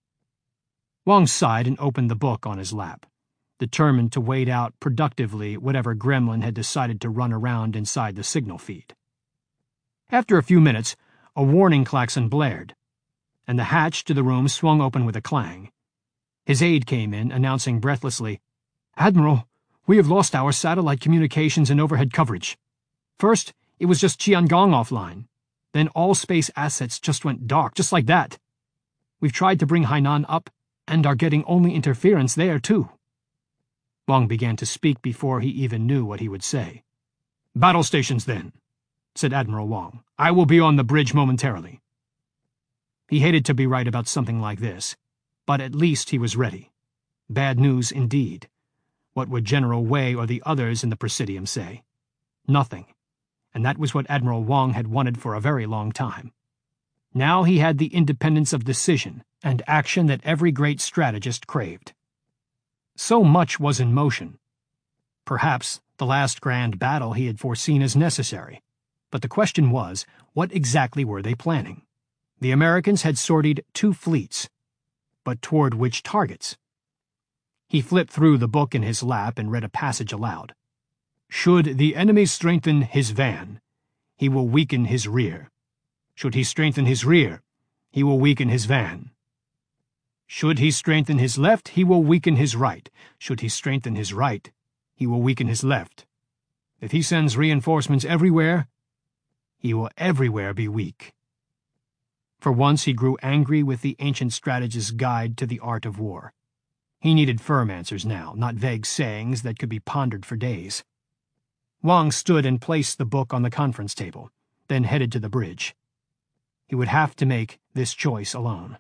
Wang sighed and opened the book on his lap, determined to wait out productively whatever gremlin had decided to run around inside the signal feed. After a few minutes, a warning klaxon blared, and the hatch to the room swung open with a clang. His aide came in, announcing breathlessly, "Admiral, we have lost our satellite communications and overhead coverage. First, it was just Tiangong offline. Then all space assets just went dark, just like that. We've tried to bring Hainan up, and are getting only interference there, too." Wang began to speak before he even knew what he would say. "Battle stations, then," said Admiral Wang. "I will be on the bridge momentarily." He hated to be right about something like this, but at least he was ready. Bad news indeed. What would General Wei or the others in the Presidium say? Nothing. And that was what Admiral Wang had wanted for a very long time. Now he had the independence of decision and action that every great strategist craved. So much was in motion. Perhaps the last grand battle he had foreseen as necessary. But the question was, what exactly were they planning? The Americans had sortied two fleets. But toward which targets? He flipped through the book in his lap and read a passage aloud. "Should the enemy strengthen his van, he will weaken his rear. Should he strengthen his rear, he will weaken his van. Should he strengthen his left, he will weaken his right. Should he strengthen his right, he will weaken his left. If he sends reinforcements everywhere, he will everywhere be weak." For once he grew angry with the ancient strategist's guide to the art of war. He needed firm answers now, not vague sayings that could be pondered for days. Wang stood and placed the book on the conference table, then headed to the bridge. He would have to make this choice alone.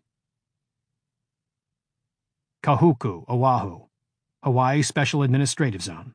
Kahuku, Oahu, Hawaii Special Administrative Zone.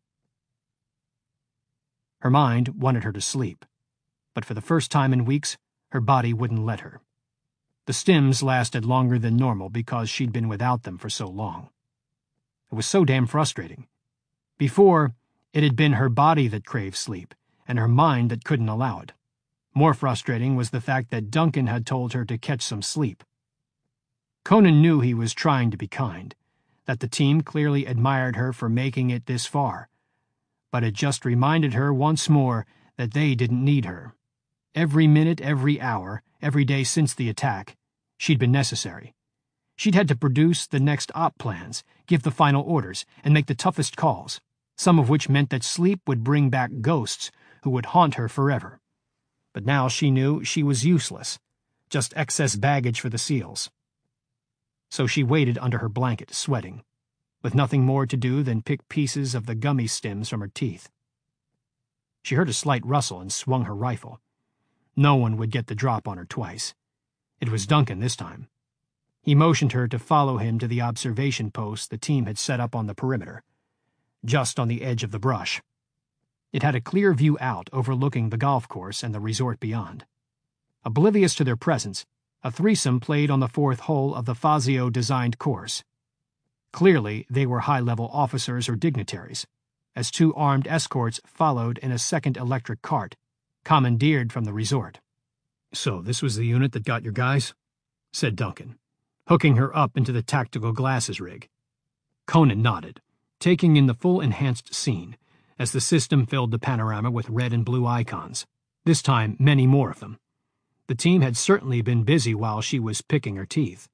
Her mind wanted her to sleep, but for the first time in weeks, her body wouldn't let her. The stims lasted longer than normal because she'd been without them for so long. It was so damn frustrating. Before, it had been her body that craved sleep, and her mind that couldn't allow it. More frustrating was the fact that Duncan had told her to catch some sleep. Conan knew he was trying to be kind, that the team clearly admired her for making it this far, but it just reminded her once more that they didn't need her. Every minute, every hour, every day since the attack, she'd been necessary. She'd had to produce the next op plans, give the final orders, and make the toughest calls, some of which meant that sleep would bring back ghosts who would haunt her forever. But now she knew she was useless, just excess baggage for the SEALs. So she waited under her blanket, sweating, with nothing more to do than pick pieces of the gummy stems from her teeth. She heard a slight rustle and swung her rifle. No one would get the drop on her twice. It was Duncan this time. He motioned her to follow him to the observation post the team had set up on the perimeter, just on the edge of the brush. It had a clear view out overlooking the golf course and the resort beyond. Oblivious to their presence, a threesome played on the fourth hole of the Fazio-designed course. Clearly, they were high-level officers or dignitaries, as two armed escorts followed in a second electric cart, commandeered from the resort. "So this was the unit that got your guys?" said Duncan, hooking her up into the tactical glasses rig. Conan nodded, taking in the full enhanced scene, as the system filled the panorama with red and blue icons, this time many more of them. The team had certainly been busy while she was picking her teeth.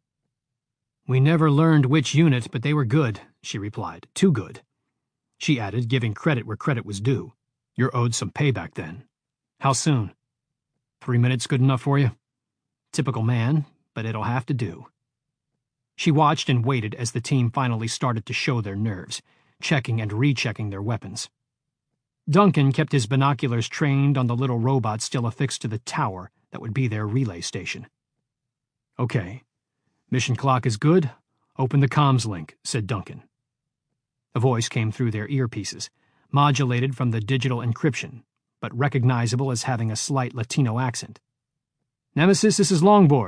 "We never learned which unit, but they were good," she replied. "Too good." She added, giving credit where credit was due. "You're owed some payback then." "How soon?" "Three minutes good enough for you?" Typical man, but it'll have to do. She watched and waited as the team finally started to show their nerves, checking and rechecking their weapons. Duncan kept his binoculars trained on the little robot still affixed to the tower that would be their relay station. "Okay. Mission clock is good. Open the comms link," said Duncan. A voice came through their earpieces, modulated from the digital encryption, but recognizable as having a slight Latino accent. "Nemesis, this is Longboard.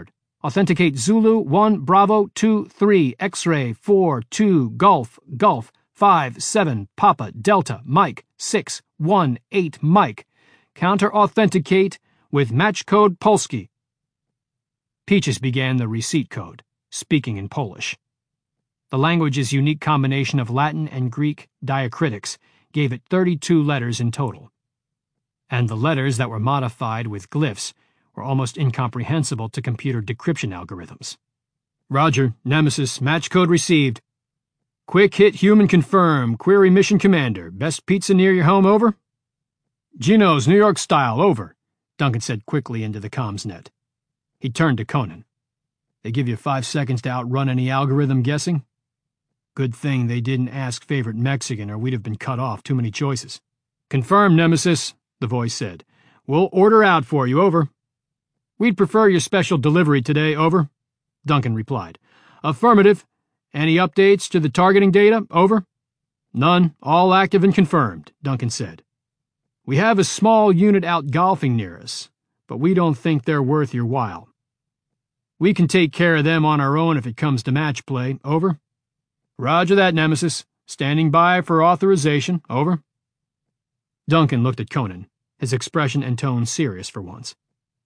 Authenticate Zulu, one, Bravo, two, three, X-ray, four, two, Golf, Golf, five, seven, Papa, Delta, Mike, six, one, eight, Mike. Counter-authenticate with match code Polski. Peaches began the receipt code, speaking in Polish. The language's unique combination of Latin and Greek diacritics gave it thirty-two letters in total. And the letters that were modified with glyphs were almost incomprehensible to computer decryption algorithms. Roger, Nemesis, match code received. Quick hit human confirm, query mission commander, best pizza near your home, over? Gino's, New York style, over, Duncan said quickly into the comms net. He turned to Conan. They give you five seconds to outrun any algorithm guessing? Good thing they didn't ask favorite Mexican or we'd have been cut off, too many choices. Confirm, Nemesis, the voice said. We'll order out for you, over. We'd prefer your special delivery today, over, Duncan replied. Affirmative. Any updates to the targeting data, over? None, all active and confirmed, Duncan said. We have a small unit out golfing near us, but we don't think they're worth your while. We can take care of them on our own if it comes to match play, over. Roger that, Nemesis. Standing by for authorization, over. Duncan looked at Conan, his expression and tone serious for once.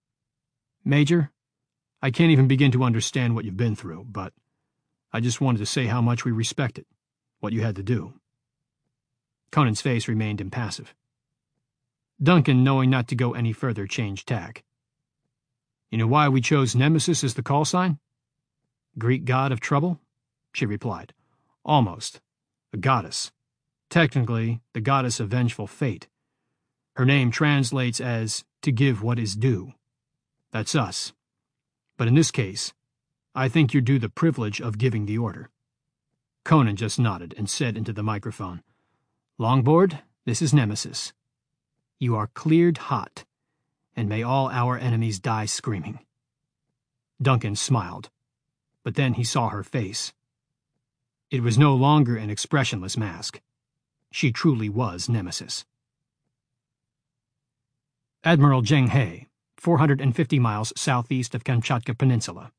Major, I can't even begin to understand what you've been through, but I just wanted to say how much we respect it, what you had to do. Conan's face remained impassive. Duncan, knowing not to go any further, changed tack. You know why we chose Nemesis as the call sign? Greek god of trouble? She replied. Almost. A goddess. Technically, the goddess of vengeful fate. Her name translates as to give what is due. That's us. But in this case, I think you're due the privilege of giving the order. Conan just nodded and said into the microphone, Longboard, this is Nemesis. You are cleared hot, and may all our enemies die screaming. Duncan smiled, but then he saw her face. It was no longer an expressionless mask. She truly was Nemesis. Admiral Zheng He, four hundred fifty miles southeast of Kamchatka Peninsula.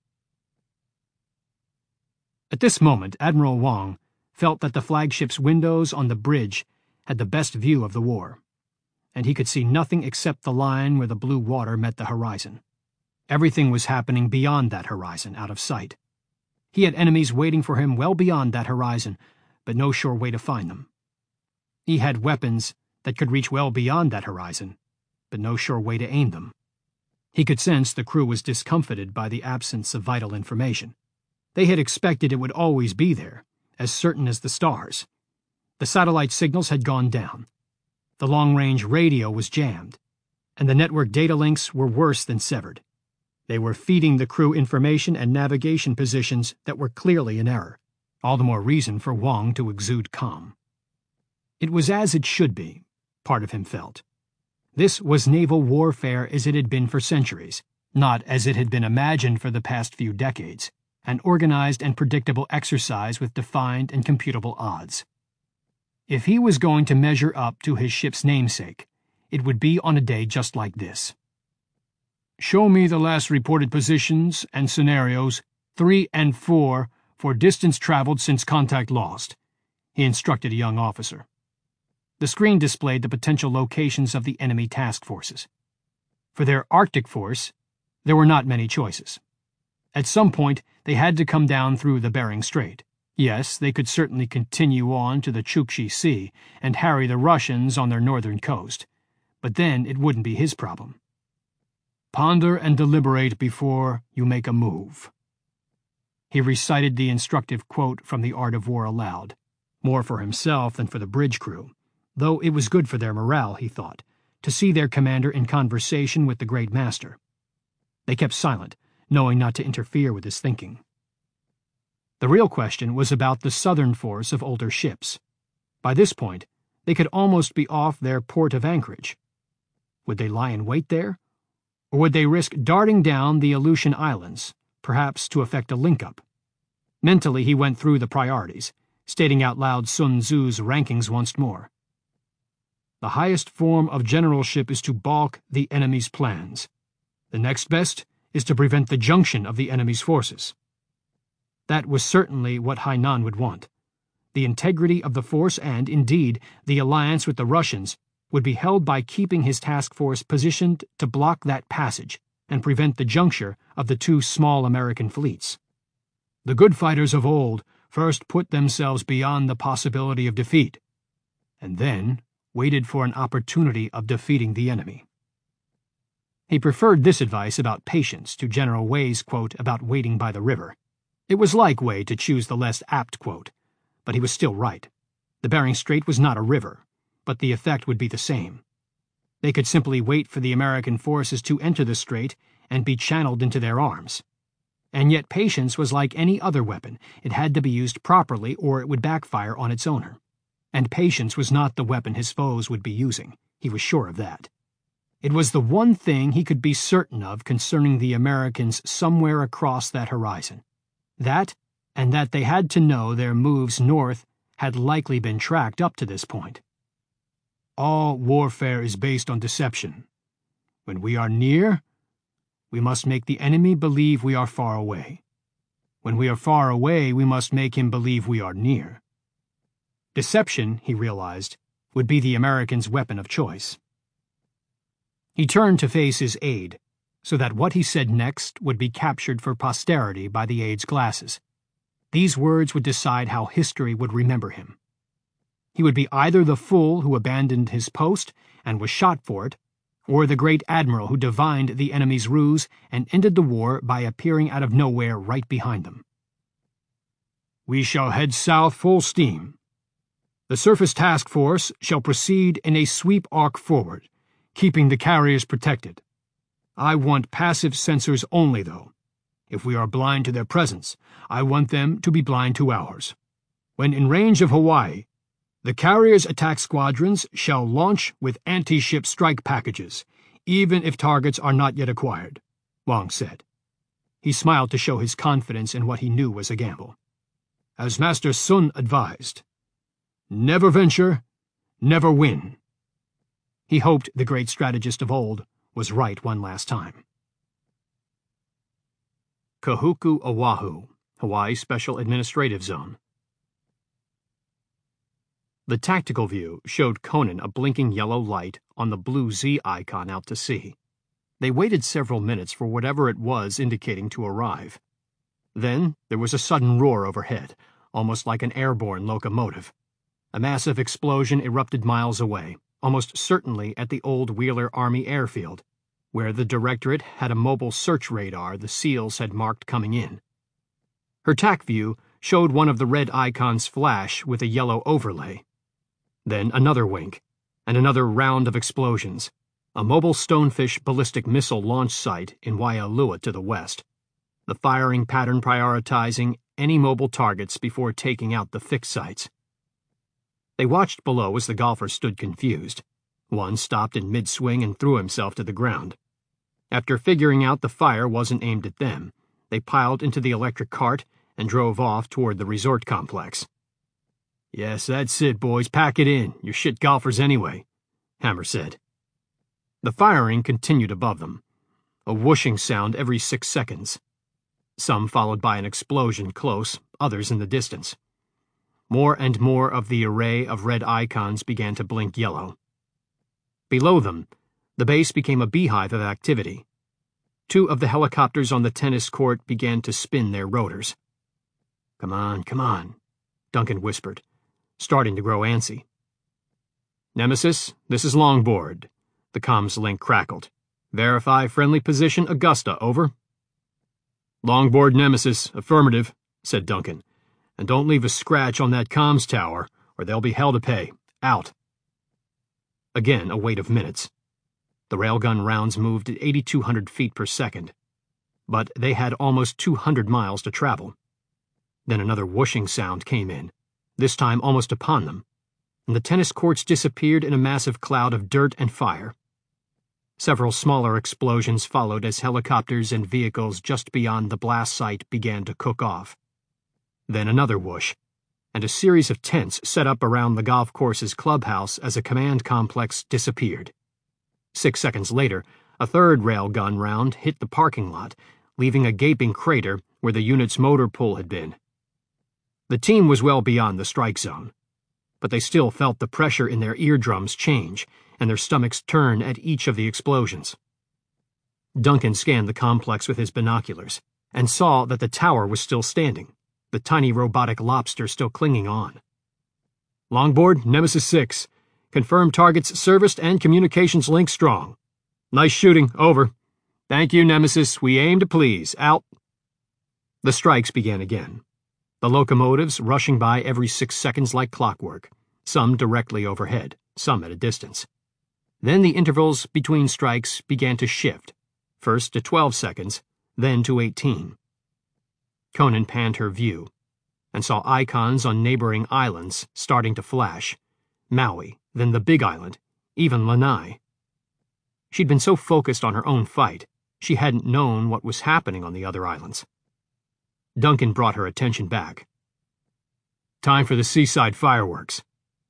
At this moment, Admiral Wang felt that the flagship's windows on the bridge had the best view of the war, and he could see nothing except the line where the blue water met the horizon. Everything was happening beyond that horizon, out of sight. He had enemies waiting for him well beyond that horizon, but no sure way to find them. He had weapons that could reach well beyond that horizon, but no sure way to aim them. He could sense the crew was discomfited by the absence of vital information. They had expected it would always be there, as certain as the stars. The satellite signals had gone down. The long-range radio was jammed, and the network data links were worse than severed. They were feeding the crew information and navigation positions that were clearly in error. All the more reason for Wang to exude calm. It was as it should be, part of him felt. This was naval warfare as it had been for centuries, not as it had been imagined for the past few decades, an organized and predictable exercise with defined and computable odds. If he was going to measure up to his ship's namesake, it would be on a day just like this. Show me the last reported positions and scenarios, three and four, for distance traveled since contact lost, he instructed a young officer. The screen displayed the potential locations of the enemy task forces. For their Arctic force, there were not many choices. At some point, they had to come down through the Bering Strait. Yes, they could certainly continue on to the Chukchi Sea and harry the Russians on their northern coast, but then it wouldn't be his problem. Ponder and deliberate before you make a move. He recited the instructive quote from The Art of War aloud, more for himself than for the bridge crew, though it was good for their morale, he thought, to see their commander in conversation with the great master. They kept silent, knowing not to interfere with his thinking. The real question was about the southern force of older ships. By this point, they could almost be off their port of anchorage. Would they lie in wait there? Or would they risk darting down the Aleutian Islands, perhaps to effect a link-up? Mentally, he went through the priorities, stating out loud Sun Tzu's rankings once more. The highest form of generalship is to balk the enemy's plans. The next best is to prevent the junction of the enemy's forces. That was certainly what Hainan would want. The integrity of the force and, indeed, the alliance with the Russians would be held by keeping his task force positioned to block that passage and prevent the juncture of the two small American fleets. The good fighters of old first put themselves beyond the possibility of defeat, and then waited for an opportunity of defeating the enemy. He preferred this advice about patience to General Wei's quote about waiting by the river. It was like Wei to choose the less apt quote, but he was still right. The Bering Strait was not a river, but the effect would be the same. They could simply wait for the American forces to enter the strait and be channeled into their arms. And yet patience was like any other weapon. It had to be used properly or it would backfire on its owner. And patience was not the weapon his foes would be using. He was sure of that. It was the one thing he could be certain of concerning the Americans somewhere across that horizon. That, and that they had to know their moves north had likely been tracked up to this point. All warfare is based on deception. When we are near, we must make the enemy believe we are far away. When we are far away, we must make him believe we are near. Deception, he realized, would be the Americans' weapon of choice. He turned to face his aide, so that what he said next would be captured for posterity by the aide's glasses. These words would decide how history would remember him. He would be either the fool who abandoned his post and was shot for it, or the great admiral who divined the enemy's ruse and ended the war by appearing out of nowhere right behind them. We shall head south full steam. The surface task force shall proceed in a sweep arc forward, keeping the carriers protected. I want passive sensors only, though. If we are blind to their presence, I want them to be blind to ours. When in range of Hawaii, the carriers' attack squadrons shall launch with anti-ship strike packages, even if targets are not yet acquired, Wang said. He smiled to show his confidence in what he knew was a gamble. As Master Sun advised, never venture, never win. He hoped the great strategist of old was right one last time. Kahuku Oahu, Hawaii Special Administrative Zone. The tactical view showed Conan a blinking yellow light on the blue Z icon out to sea. They waited several minutes for whatever it was indicating to arrive. Then there was a sudden roar overhead, almost like an airborne locomotive. A massive explosion erupted miles away, almost certainly at the old Wheeler Army Airfield, where the Directorate had a mobile search radar the SEALs had marked coming in. Her tac view showed one of the red icons flash with a yellow overlay. Then another wink, and another round of explosions. A mobile Stonefish ballistic missile launch site in Waialua to the west. The firing pattern prioritizing any mobile targets before taking out the fixed sites. They watched below as the golfers stood confused. One stopped in mid-swing and threw himself to the ground. After figuring out the fire wasn't aimed at them, they piled into the electric cart and drove off toward the resort complex. Yes, that's it, boys. Pack it in. You're shit golfers anyway, Hammer said. The firing continued above them, a whooshing sound every six seconds. Some followed by an explosion close, others in the distance. More and more of the array of red icons began to blink yellow. Below them, the base became a beehive of activity. Two of the helicopters on the tennis court began to spin their rotors. Come on, come on, Duncan whispered, starting to grow antsy. Nemesis, this is Longboard. The comms link crackled. Verify friendly position Augusta, over. Longboard Nemesis, affirmative, said Duncan. And don't leave a scratch on that comms tower, or they'll be hell to pay. Out. Again, a wait of minutes. The railgun rounds moved at eighty-two hundred feet per second, but they had almost two hundred miles to travel. Then another whooshing sound came in, this time almost upon them, and the tennis courts disappeared in a massive cloud of dirt and fire. Several smaller explosions followed as helicopters and vehicles just beyond the blast site began to cook off. Then another whoosh, and a series of tents set up around the golf course's clubhouse as a command complex disappeared. Six seconds later, A third railgun round hit the parking lot, leaving a gaping crater where the unit's motor pool had been. The team was well beyond the strike zone, but they still felt the pressure in their eardrums change and their stomachs turn at each of the explosions. Duncan scanned the complex with his binoculars and saw that the tower was still standing, the tiny robotic lobster still clinging on. Longboard, Nemesis six. Confirmed targets serviced and communications link strong. Nice shooting, over. Thank you, Nemesis. We aim to please. Out. The strikes began again. The locomotives rushing by every six seconds like clockwork, some directly overhead, some at a distance. Then the intervals between strikes began to shift, first to twelve seconds, then to eighteen. Conan panned her view and saw icons on neighboring islands starting to flash. Maui, then the Big Island, even Lanai. She'd been so focused on her own fight, she hadn't known what was happening on the other islands. Duncan brought her attention back. Time for the seaside fireworks.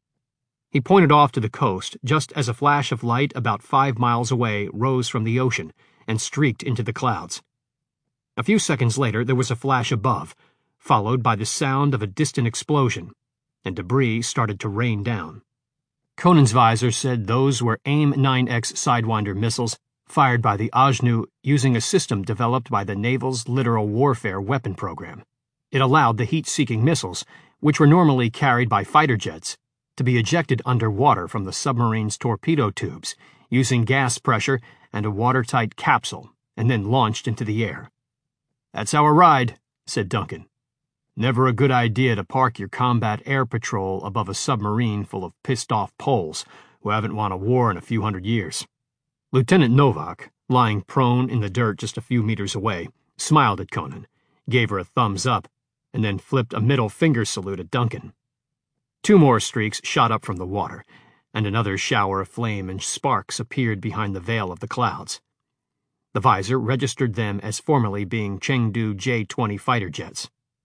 He pointed off to the coast just as a flash of light about five miles away rose from the ocean and streaked into the clouds. A few seconds later, there was a flash above, followed by the sound of a distant explosion, and debris started to rain down. Conan's visor said those were AIM nine X Sidewinder missiles fired by the Ajnu using a system developed by the Naval's Littoral Warfare Weapon Program. It allowed the heat-seeking missiles, which were normally carried by fighter jets, to be ejected underwater from the submarine's torpedo tubes using gas pressure and a watertight capsule, and then launched into the air. That's our ride, said Duncan. Never a good idea to park your combat air patrol above a submarine full of pissed-off Poles who haven't won a war in a few hundred years. Lieutenant Novak, lying prone in the dirt just a few meters away, smiled at Conan, gave her a thumbs up, and then flipped a middle finger salute at Duncan. Two more streaks shot up from the water, and another shower of flame and sparks appeared behind the veil of the clouds. The visor registered them as formerly being Chengdu J twenty fighter jets.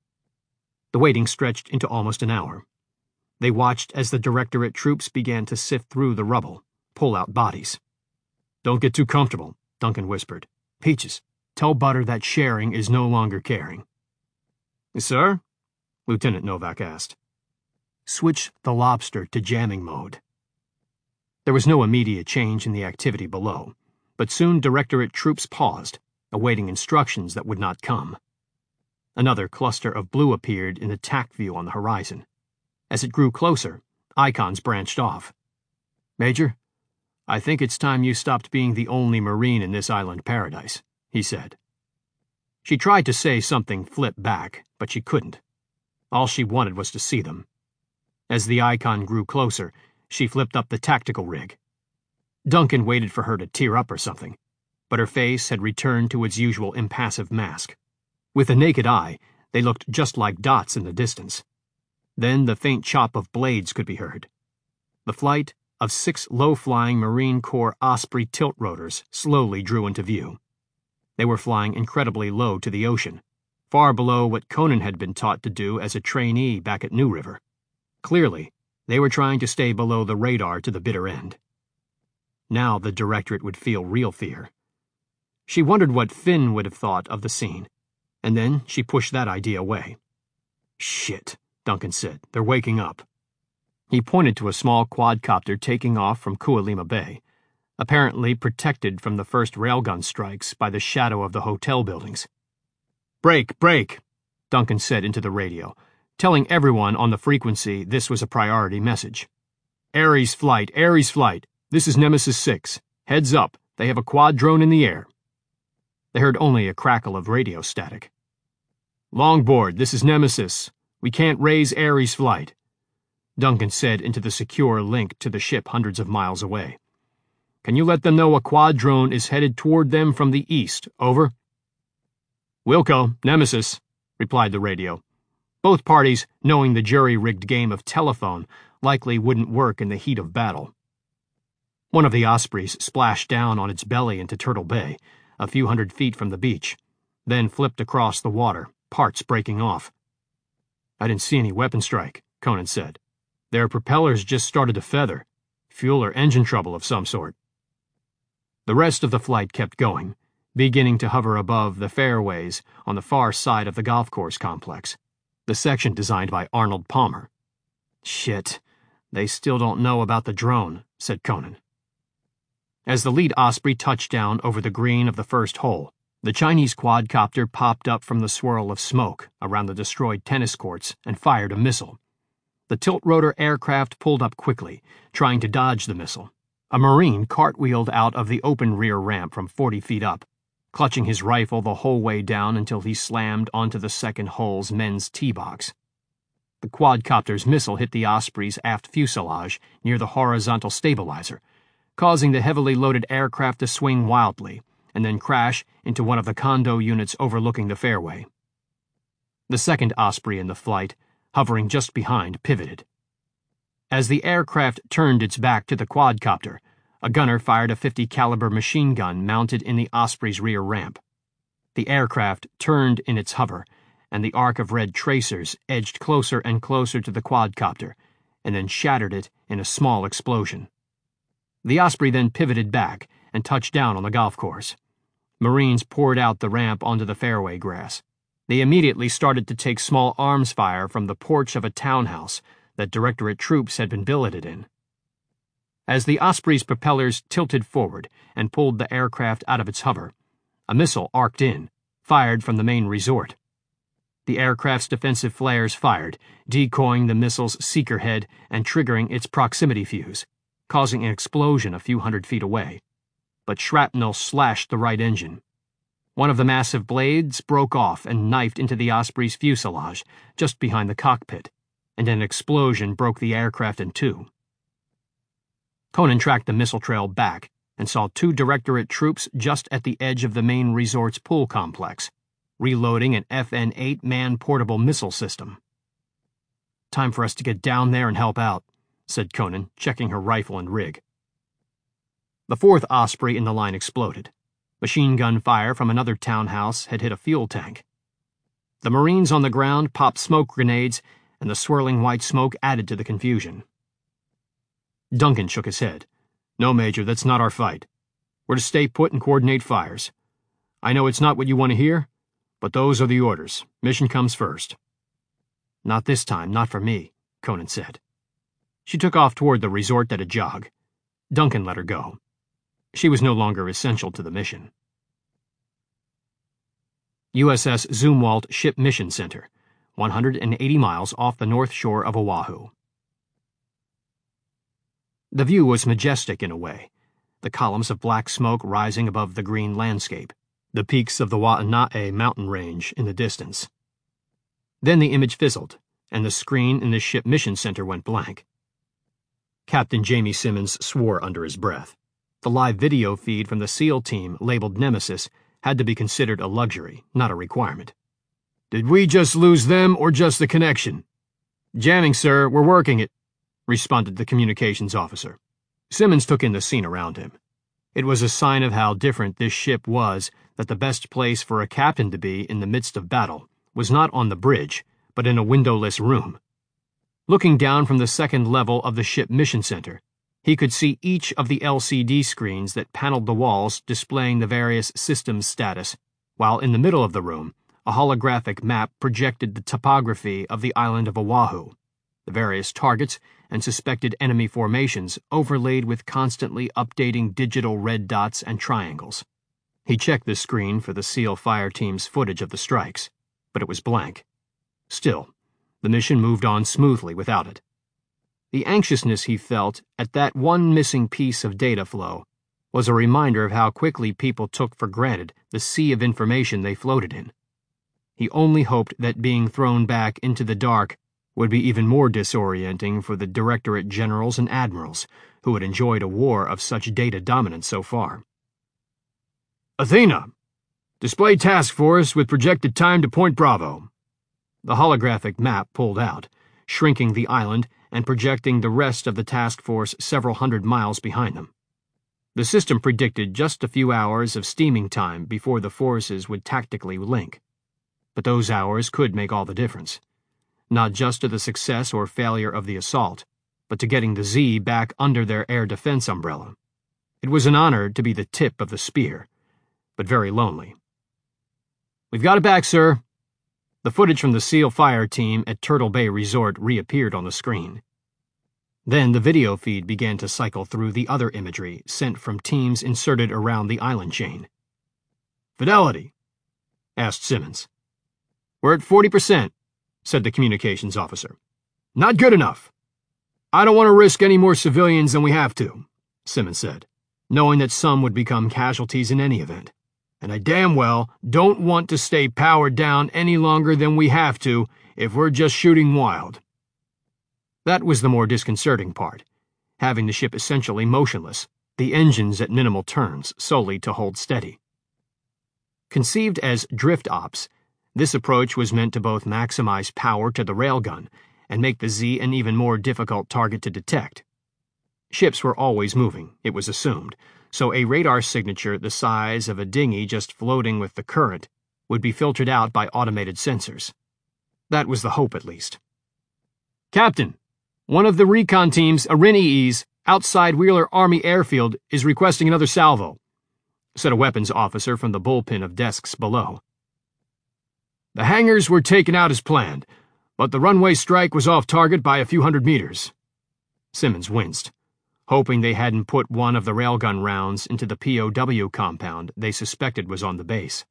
The waiting stretched into almost an hour. They watched as the Directorate troops began to sift through the rubble, pull out bodies. Don't get too comfortable, Duncan whispered. Peaches, tell Butter that sharing is no longer caring. Sir? Lieutenant Novak asked. Switch the lobster to jamming mode. There was no immediate change in the activity below, but soon Directorate troops paused, awaiting instructions that would not come. Another cluster of blue appeared in the tack view on the horizon. As it grew closer, icons branched off. Major, I think it's time you stopped being the only Marine in this island paradise, he said. She tried to say something flip back, but she couldn't. All she wanted was to see them. As the icon grew closer, she flipped up the tactical rig. Duncan waited for her to tear up or something, but her face had returned to its usual impassive mask. With the naked eye, they looked just like dots in the distance. Then the faint chop of blades could be heard. The flight of six low-flying Marine Corps Osprey tilt rotors slowly drew into view. They were flying incredibly low to the ocean, far below what Conan had been taught to do as a trainee back at New River. Clearly, they were trying to stay below the radar to the bitter end. Now the Directorate would feel real fear. She wondered what Finn would have thought of the scene, and then she pushed that idea away. Shit, Duncan said. They're waking up. He pointed to a small quadcopter taking off from Kualima Bay, apparently protected from the first railgun strikes by the shadow of the hotel buildings. Break, break, Duncan said into the radio, telling everyone on the frequency this was a priority message. Ares flight, Ares flight. This is Nemesis six. Heads up, they have a quad drone in the air. They heard only a crackle of radio static. Longboard, this is Nemesis. We can't raise Ares flight, Duncan said into the secure link to the ship hundreds of miles away. Can you let them know a quad drone is headed toward them from the east? Over. Wilco, Nemesis, replied the radio. Both parties, knowing the jury-rigged game of telephone, likely wouldn't work in the heat of battle. One of the Ospreys splashed down on its belly into Turtle Bay, a few hundred feet from the beach, then flipped across the water, parts breaking off. I didn't see any weapon strike, Conan said. Their propellers just started to feather. Fuel or engine trouble of some sort. The rest of the flight kept going, beginning to hover above the fairways on the far side of the golf course complex, the section designed by Arnold Palmer. "Shit, they still don't know about the drone," said Conan. As the lead Osprey touched down over the green of the first hole, the Chinese quadcopter popped up from the swirl of smoke around the destroyed tennis courts and fired a missile. The tilt-rotor aircraft pulled up quickly, trying to dodge the missile. A Marine cartwheeled out of the open rear ramp from forty feet up, clutching his rifle the whole way down until he slammed onto the second hole's men's tee box. The quadcopter's missile hit the Osprey's aft fuselage near the horizontal stabilizer, causing the heavily loaded aircraft to swing wildly and then crash into one of the condo units overlooking the fairway. The second Osprey in the flight, hovering just behind, pivoted. As the aircraft turned its back to the quadcopter, a gunner fired a fifty caliber machine gun mounted in the Osprey's rear ramp. The aircraft turned in its hover, and the arc of red tracers edged closer and closer to the quadcopter, and then shattered it in a small explosion. The Osprey then pivoted back and touched down on the golf course. Marines poured out the ramp onto the fairway grass. They immediately started to take small arms fire from the porch of a townhouse that Directorate troops had been billeted in. As the Osprey's propellers tilted forward and pulled the aircraft out of its hover, a missile arced in, fired from the main resort. The aircraft's defensive flares fired, decoying the missile's seeker head and triggering its proximity fuse, causing an explosion a few hundred feet away. But shrapnel slashed the right engine. One of the massive blades broke off and knifed into the Osprey's fuselage just behind the cockpit, and an explosion broke the aircraft in two. Conan tracked the missile trail back and saw two Directorate troops just at the edge of the main resort's pool complex, reloading an F N eight man-portable missile system. "Time for us to get down there and help out," said Conan, checking her rifle and rig. The fourth Osprey in the line exploded. Machine gun fire from another townhouse had hit a fuel tank. The Marines on the ground popped smoke grenades, and the swirling white smoke added to the confusion. Duncan shook his head. "No, Major, that's not our fight. We're to stay put and coordinate fires. I know it's not what you want to hear, but those are the orders. Mission comes first." "Not this time, not for me," Conan said. She took off toward the resort at a jog. Duncan let her go. She was no longer essential to the mission. U S S Zumwalt Ship Mission Center, one hundred eighty miles off the north shore of Oahu. The view was majestic in a way, the columns of black smoke rising above the green landscape, the peaks of the Waianae mountain range in the distance. Then the image fizzled, and the screen in the ship mission center went blank. Captain Jamie Simmons swore under his breath. The live video feed from the SEAL team, labeled Nemesis, had to be considered a luxury, not a requirement. "Did we just lose them or just the connection?" "Jamming, sir, we're working it," responded the communications officer. Simmons took in the scene around him. It was a sign of how different this ship was that the best place for a captain to be in the midst of battle was not on the bridge, but in a windowless room. Looking down from the second level of the ship mission center, he could see each of the L C D screens that paneled the walls displaying the various systems status, while in the middle of the room, a holographic map projected the topography of the island of Oahu, the various targets and suspected enemy formations overlaid with constantly updating digital red dots and triangles. He checked the screen for the SEAL fire team's footage of the strikes, but it was blank. Still, the mission moved on smoothly without it. The anxiousness he felt at that one missing piece of data flow was a reminder of how quickly people took for granted the sea of information they floated in. He only hoped that being thrown back into the dark would be even more disorienting for the Directorate generals and admirals who had enjoyed a war of such data dominance so far. "Athena! Display task force with projected time to Point Bravo." The holographic map pulled out, shrinking the island and projecting the rest of the task force several hundred miles behind them. The system predicted just a few hours of steaming time before the forces would tactically link. But those hours could make all the difference. Not just to the success or failure of the assault, but to getting the Z back under their air defense umbrella. It was an honor to be the tip of the spear, but very lonely. "We've got it back, sir." The footage from the SEAL fire team at Turtle Bay Resort reappeared on the screen. Then the video feed began to cycle through the other imagery sent from teams inserted around the island chain. "Fidelity?" asked Simmons. "We're at forty percent, said the communications officer. "Not good enough." "I don't want to risk any more civilians than we have to," Simmons said, knowing that some would become casualties in any event. "And I damn well don't want to stay powered down any longer than we have to if we're just shooting wild." That was the more disconcerting part, having the ship essentially motionless, the engines at minimal turns solely to hold steady. Conceived as drift ops, this approach was meant to both maximize power to the railgun and make the Z an even more difficult target to detect. Ships were always moving, it was assumed, so a radar signature the size of a dinghy just floating with the current would be filtered out by automated sensors. That was the hope, at least. "Captain, one of the recon team's Arini's outside Wheeler Army Airfield is requesting another salvo," said a weapons officer from the bullpen of desks below. "The hangars were taken out as planned, but the runway strike was off target by a few hundred meters." Simmons winced, hoping they hadn't put one of the railgun rounds into the P O W compound they suspected was on the base.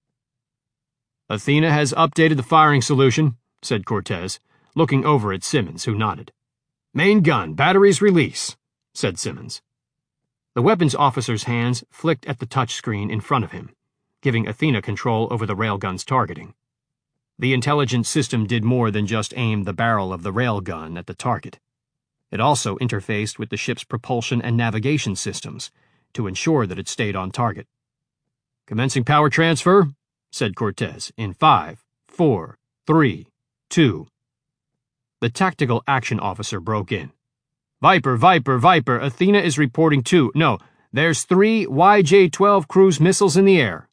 "Athena has updated the firing solution," said Cortez, looking over at Simmons, who nodded. "Main gun, batteries release," said Simmons. The weapons officer's hands flicked at the touchscreen in front of him, giving Athena control over the railgun's targeting. The intelligence system did more than just aim the barrel of the railgun at the target. It also interfaced with the ship's propulsion and navigation systems to ensure that it stayed on target. "Commencing power transfer," said Cortez, in five, four, three, two. The tactical action officer broke in. "Viper, Viper, Viper, Athena is reporting two. No, there's three Y J twelve cruise missiles in the air."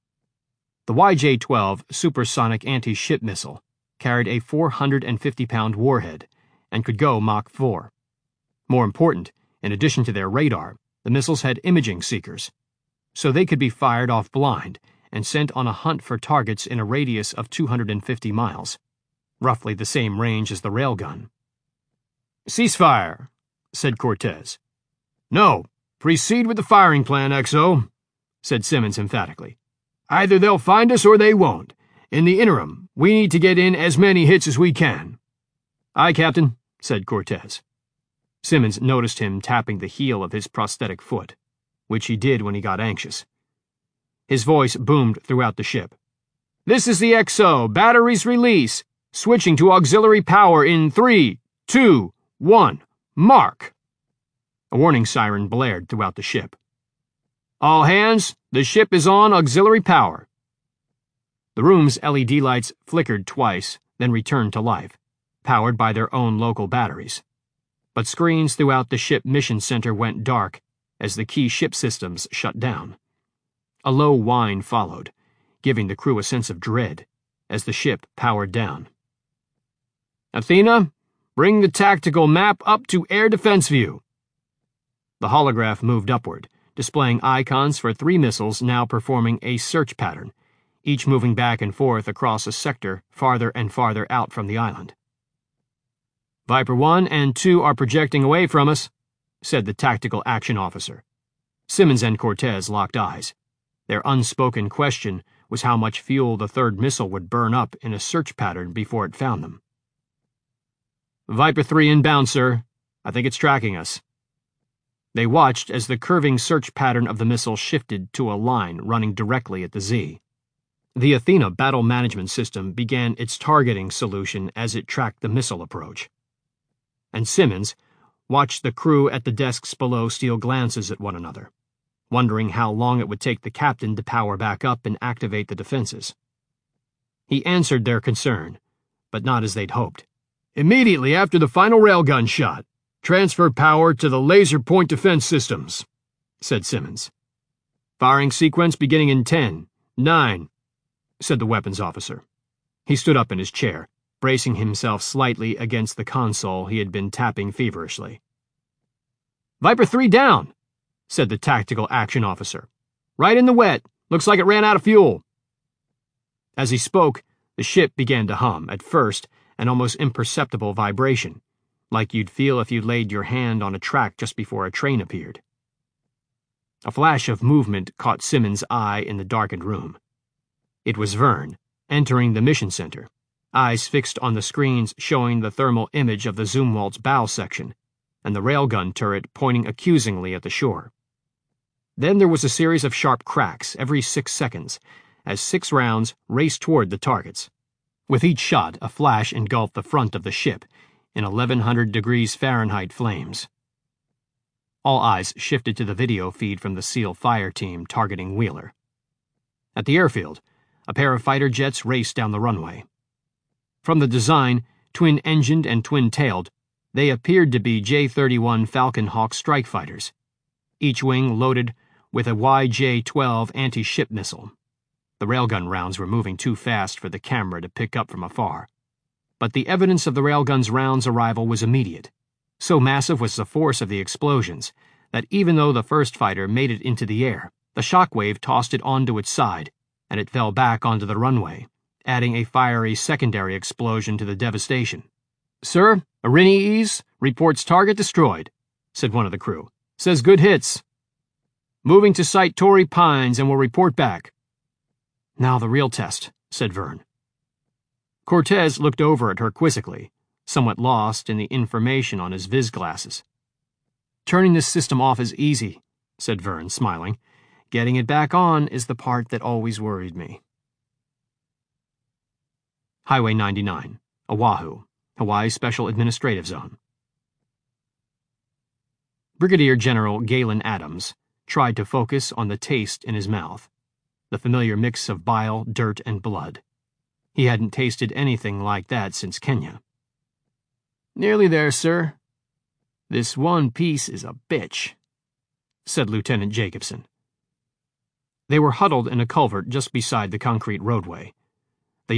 The Y J twelve supersonic anti-ship missile carried a four hundred fifty pound warhead and could go Mach four. More important, in addition to their radar, the missiles had imaging seekers, so they could be fired off blind and sent on a hunt for targets in a radius of two hundred fifty miles. Roughly the same range as the railgun. "Ceasefire," said Cortez. "No, proceed with the firing plan, X O," said Simmons emphatically. "Either they'll find us or they won't. In the interim, we need to get in as many hits as we can." "Aye, Captain," said Cortez. Simmons noticed him tapping the heel of his prosthetic foot, which he did when he got anxious. His voice boomed throughout the ship. "This is the X O. Batteries release. Switching to auxiliary power in three, two, one, mark." A warning siren blared throughout the ship. "All hands, the ship is on auxiliary power." The room's L E D lights flickered twice, then returned to life, powered by their own local batteries. But screens throughout the ship mission center went dark as the key ship systems shut down. A low whine followed, giving the crew a sense of dread as the ship powered down. "Athena, bring the tactical map up to air defense view." The holograph moved upward, displaying icons for three missiles now performing a search pattern, each moving back and forth across a sector farther and farther out from the island. "Viper one and two are projecting away from us," said the tactical action officer. Simmons and Cortez locked eyes. Their unspoken question was how much fuel the third missile would burn up in a search pattern before it found them. "Viper three inbound, sir. I think it's tracking us." They watched as the curving search pattern of the missile shifted to a line running directly at the Z. The Athena battle management system began its targeting solution as it tracked the missile approach. And Simmons watched the crew at the desks below steal glances at one another, wondering how long it would take the captain to power back up and activate the defenses. He answered their concern, but not as they'd hoped. "Immediately after the final railgun shot, transfer power to the laser point defense systems," said Simmons. "Firing sequence beginning in ten, nine, said the weapons officer. He stood up in his chair, bracing himself slightly against the console he had been tapping feverishly. "Viper three down," said the tactical action officer. "Right in the wet. Looks like it ran out of fuel." As he spoke, the ship began to hum, at first an almost imperceptible vibration, like you'd feel if you laid your hand on a track just before a train appeared. A flash of movement caught Simmons' eye in the darkened room. It was Vern, entering the mission center, eyes fixed on the screens showing the thermal image of the Zumwalt's bow section, and the railgun turret pointing accusingly at the shore. Then there was a series of sharp cracks every six seconds, as six rounds raced toward the targets. With each shot, a flash engulfed the front of the ship in eleven hundred degrees Fahrenheit flames. All eyes shifted to the video feed from the SEAL fire team targeting Wheeler. At the airfield, a pair of fighter jets raced down the runway. From the design, twin-engined and twin-tailed, they appeared to be J thirty-one Falcon Hawk strike fighters, each wing loaded with a Y J twelve anti-ship missile. The railgun rounds were moving too fast for the camera to pick up from afar. But the evidence of the railgun's rounds' arrival was immediate. So massive was the force of the explosions that even though the first fighter made it into the air, the shockwave tossed it onto its side, and it fell back onto the runway, adding a fiery secondary explosion to the devastation. "Sir, Arinies reports target destroyed," said one of the crew. "Says good hits. Moving to site Torrey Pines and will report back." "Now the real test," said Vern. Cortez looked over at her quizzically, somewhat lost in the information on his viz glasses. "Turning this system off is easy," said Vern, smiling. "Getting it back on is the part that always worried me." Highway ninety-nine, Oahu, Hawaii Special Administrative Zone. Brigadier General Galen Adams tried to focus on the taste in his mouth, the familiar mix of bile, dirt, and blood. He hadn't tasted anything like that since Kenya. "Nearly there, sir. This one piece is a bitch," said Lieutenant Jacobson. They were huddled in a culvert just beside the concrete roadway,